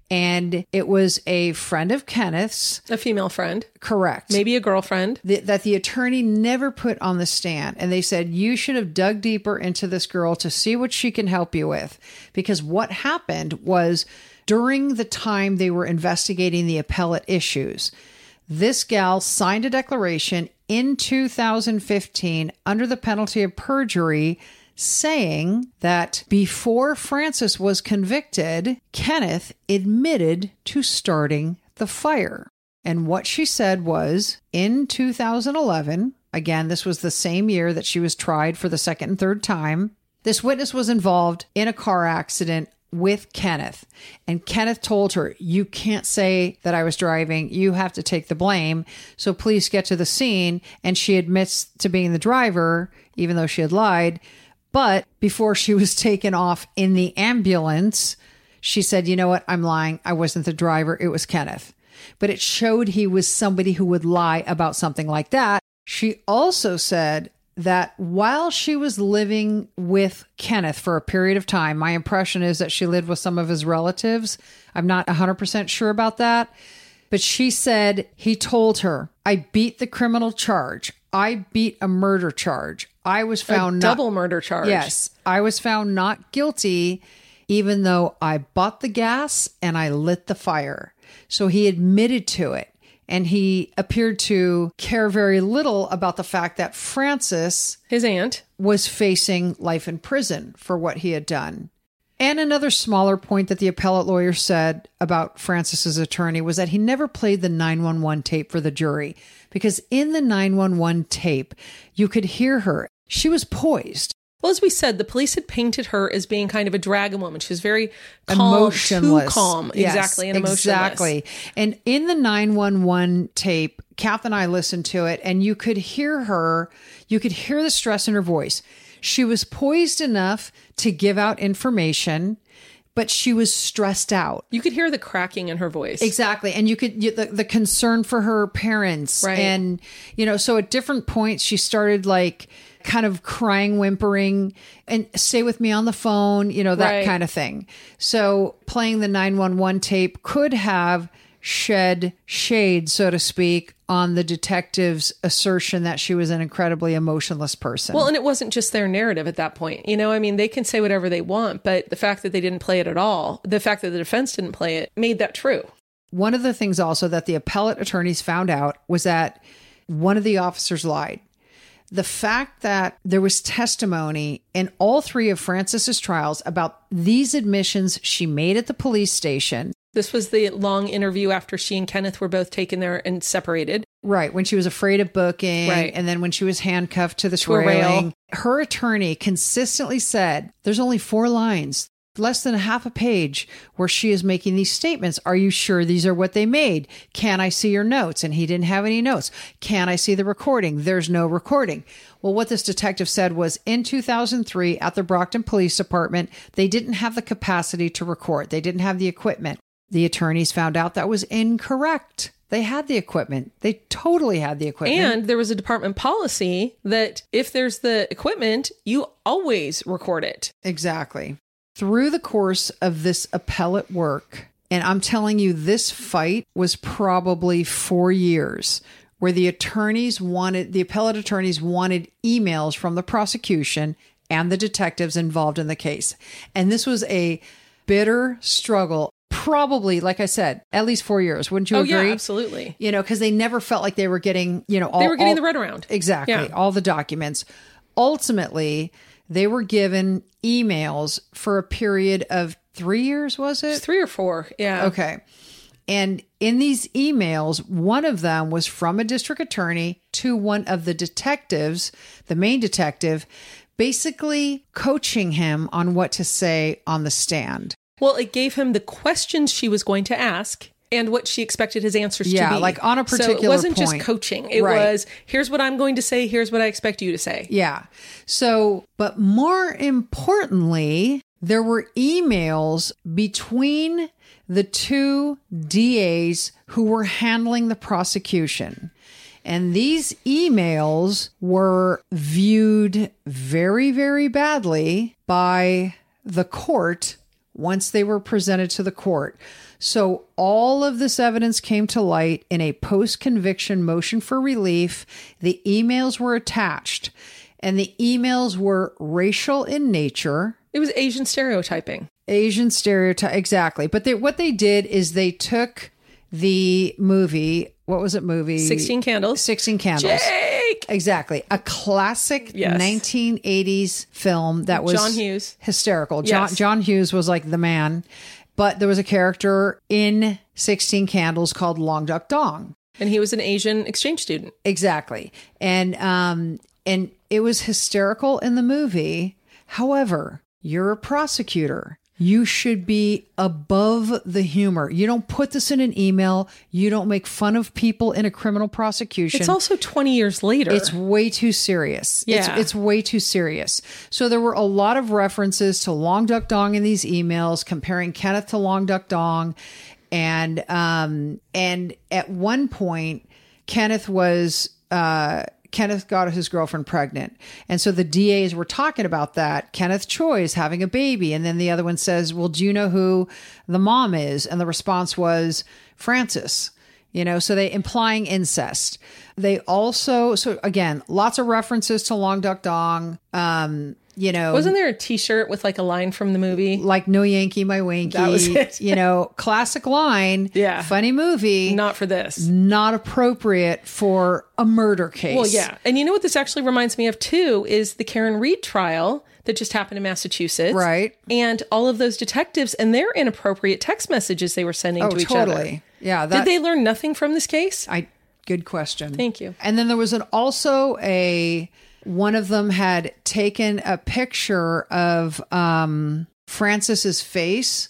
And it was a friend of Kenneth's. A female friend. Correct. Maybe a girlfriend. Th- that the attorney never put on the stand. And they said, you should have dug deeper into this girl to see what she can help you with. Because what happened was, during the time they were investigating the appellate issues, this gal signed a declaration in two thousand fifteen under the penalty of perjury, saying that before Frances was convicted, Kenneth admitted to starting the fire. And what she said was, in two thousand eleven, again, this was the same year that she was tried for the second and third time, this witness was involved in a car accident with Kenneth. And Kenneth told her, you can't say that I was driving. You have to take the blame. So please get to the scene. And she admits to being the driver, even though she had lied. But before she was taken off in the ambulance, she said, you know what? I'm lying. I wasn't the driver. It was Kenneth. But it showed he was somebody who would lie about something like that. She also said that while she was living with Kenneth for a period of time, my impression is that she lived with some of his relatives. I'm not one hundred percent sure about that. But she said he told her, I beat the criminal charge. I beat a murder charge. I was found a not, double murder charge. Yes. I was found not guilty, even though I bought the gas and I lit the fire. So he admitted to it. And he appeared to care very little about the fact that Frances, his aunt, was facing life in prison for what he had done. And another smaller point that the appellate lawyer said about Frances's attorney was that he never played the nine one one tape for the jury, because in the nine one one tape, you could hear her. She was poised. Well, as we said, the police had painted her as being kind of a dragon woman. She was very calm, emotionless. Too calm. Yes, exactly. And emotionless. Exactly. And in the nine one one tape, Kath and I listened to it, and you could hear her, you could hear the stress in her voice. She was poised enough to give out information, but she was stressed out. You could hear the cracking in her voice. Exactly. And you could, you, the, the concern for her parents. Right. And, you know, so at different points, she started like kind of crying, whimpering, and stay with me on the phone, you know, that Right. kind of thing. So playing the nine one one tape could have shed shade, so to speak, on the detective's assertion that she was an incredibly emotionless person. Well, and it wasn't just their narrative at that point. You know, I mean, they can say whatever they want, but the fact that they didn't play it at all, the fact that the defense didn't play it, made that true. One of the things also that the appellate attorneys found out was that one of the officers lied. The fact that there was testimony in all three of Frances's trials about these admissions she made at the police station. This was the long interview after she and Kenneth were both taken there and separated. Right. When she was afraid of booking. Right. And then when she was handcuffed to the To a railing. rail. Her attorney consistently said, there's only four lines, less than a half a page, where she is making these statements. Are you sure these are what they made? Can I see your notes? And he didn't have any notes. Can I see the recording? There's no recording. Well, what this detective said was in two thousand three at the Brockton Police Department, they didn't have the capacity to record. They didn't have the equipment. The attorneys found out that was incorrect. They had the equipment. They totally had the equipment. And there was a department policy that if there's the equipment, you always record it. Exactly. Through the course of this appellate work, and I'm telling you, this fight was probably four years, where the attorneys wanted, the appellate attorneys wanted emails from the prosecution and the detectives involved in the case. And this was a bitter struggle. Probably, like I said, at least four years. Wouldn't you oh, agree? Yeah, absolutely. You know, because they never felt like they were getting, you know, all, they were getting all, the runaround. Exactly. Yeah. All the documents. Ultimately, they were given emails for a period of three years, was it? It's three or four. Yeah. Okay. And in these emails, one of them was from a district attorney to one of the detectives, the main detective, basically coaching him on what to say on the stand. Well, it gave him the questions she was going to ask and what she expected his answers yeah, to be. like on a particular point. So it wasn't point. just coaching. It right. was, here's what I'm going to say. Here's what I expect you to say. Yeah. So, but more importantly, there were emails between the two D As who were handling the prosecution. And these emails were viewed very, very badly by the court once they were presented to the court. So all of this evidence came to light in a post-conviction motion for relief. The emails were attached, and the emails were racial in nature. It was Asian stereotyping. Asian stereotype, exactly. But they, what they did is they took the movie, what was it movie? sixteen Candles. sixteen Candles. Jake! Exactly. A classic Yes. nineteen eighties film that was John Hughes. hysterical. John, Yes. John Hughes was like the man. But there was a character in sixteen Candles called Long Duck Dong. And he was an Asian exchange student. Exactly. And um and it was hysterical in the movie. However, you're a prosecutor. You should be above the humor. You don't put this in an email. You don't make fun of people in a criminal prosecution. It's also twenty years later. It's way too serious. Yeah. It's, it's way too serious. So there were a lot of references to Long Duck Dong in these emails, comparing Kenneth to Long Duck Dong. And, um, and at one point, Kenneth was, uh, Kenneth got his girlfriend pregnant. And so the D As were talking about that. Kenneth Choi is having a baby. And then the other one says, well, do you know who the mom is? And the response was Frances. You know, so they implying incest. They also, so again, lots of references to Long Duck Dong. Um, you know, Wasn't there a t-shirt with like a line from the movie? like No Yankee, My Wanky. That was it. You know, classic line. Yeah. Funny movie. Not for this. Not appropriate for a murder case. Well, yeah. And you know what this actually reminds me of too is the Karen Reed trial that just happened in Massachusetts. Right. And all of those detectives and their inappropriate text messages they were sending Oh, to each totally. other. Yeah. That, Did they learn nothing from this case? I, good question. Thank you. And then there was an also a, one of them had taken a picture of um, Frances's face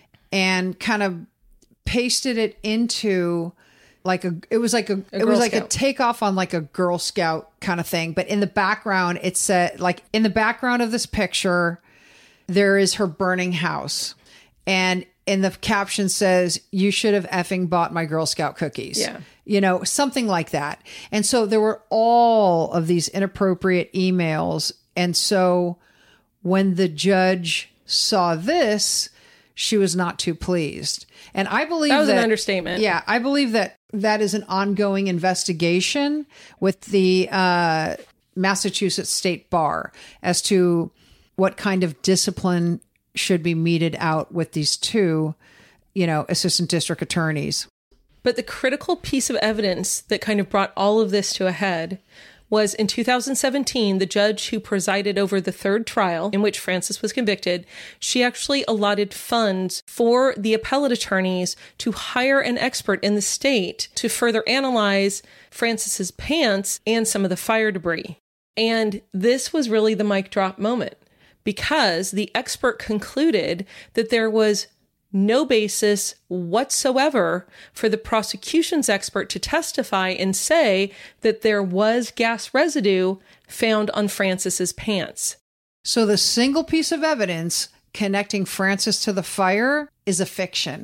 and kind of pasted it into like a, it was like a, A it was Girl like a Scout. takeoff on like a Girl Scout kind of thing. But in the background, it said like in the background of this picture, there is her burning house. And in the caption says, you should have effing bought my Girl Scout cookies. Yeah. You know, something like that. And so there were all of these inappropriate emails. And so when the judge saw this, she was not too pleased. And I believe That was that, an understatement. Yeah, I believe that that is an ongoing investigation with the uh, Massachusetts State Bar as to what kind of discipline should be meted out with these two, you know, assistant district attorneys. But the critical piece of evidence that kind of brought all of this to a head was in two thousand seventeen, the judge who presided over the third trial in which Frances was convicted, she actually allotted funds for the appellate attorneys to hire an expert in the state to further analyze Frances's pants and some of the fire debris. And this was really the mic drop moment because the expert concluded that there was no basis whatsoever for the prosecution's expert to testify and say that there was gas residue found on Frances's pants. So the single piece of evidence connecting Frances to the fire is a fiction.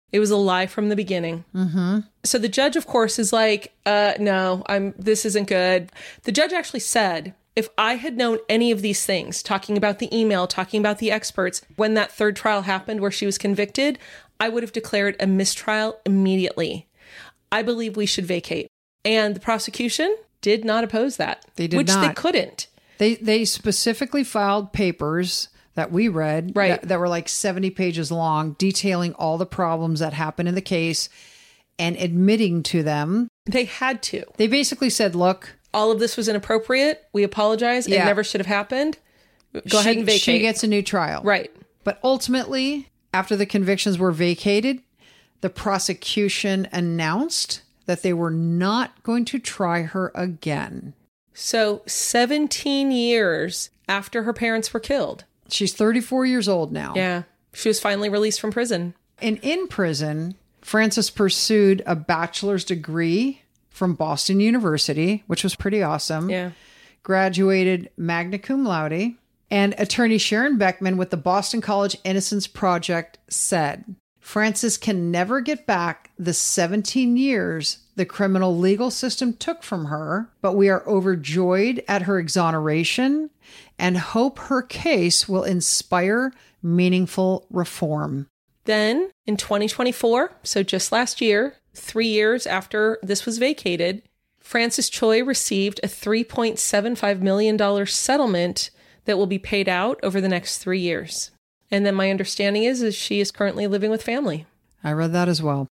It was a lie from the beginning. Mm-hmm. So the judge, of course, is like, uh, no, I'm, this isn't good. The judge actually said, if I had known any of these things, talking about the email, talking about the experts, when that third trial happened where she was convicted, I would have declared a mistrial immediately. I believe we should vacate. And the prosecution did not oppose that. They did which not. they couldn't. They they specifically filed papers that we read right. that, that were like seventy pages long, detailing all the problems that happened in the case and admitting to them. They had to. They basically said, look, all of this was inappropriate. We apologize. Yeah. It never should have happened. Go she, ahead and vacate. She gets a new trial. Right. But ultimately, after the convictions were vacated, the prosecution announced that they were not going to try her again. So seventeen years after her parents were killed. She's thirty-four years old now. Yeah. She was finally released from prison. And in prison, Frances pursued a bachelor's degree from Boston University, which was pretty awesome. Yeah. Graduated magna cum laude. And attorney Sharon Beckman with the Boston College Innocence Project said, Frances can never get back the seventeen years the criminal legal system took from her, but we are overjoyed at her exoneration and hope her case will inspire meaningful reform. Then in twenty twenty-four, so just last year, three years after this was vacated, Frances Choi received a three point seven five million dollars settlement that will be paid out over the next three years. And then my understanding is, is she is currently living with family. I read that as well.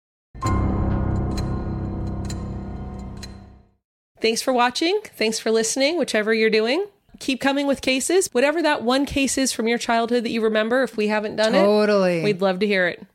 Thanks for watching. Thanks for listening, whichever you're doing. Keep coming with cases. Whatever that one case is from your childhood that you remember, if we haven't done Totally. it, we'd love to hear it.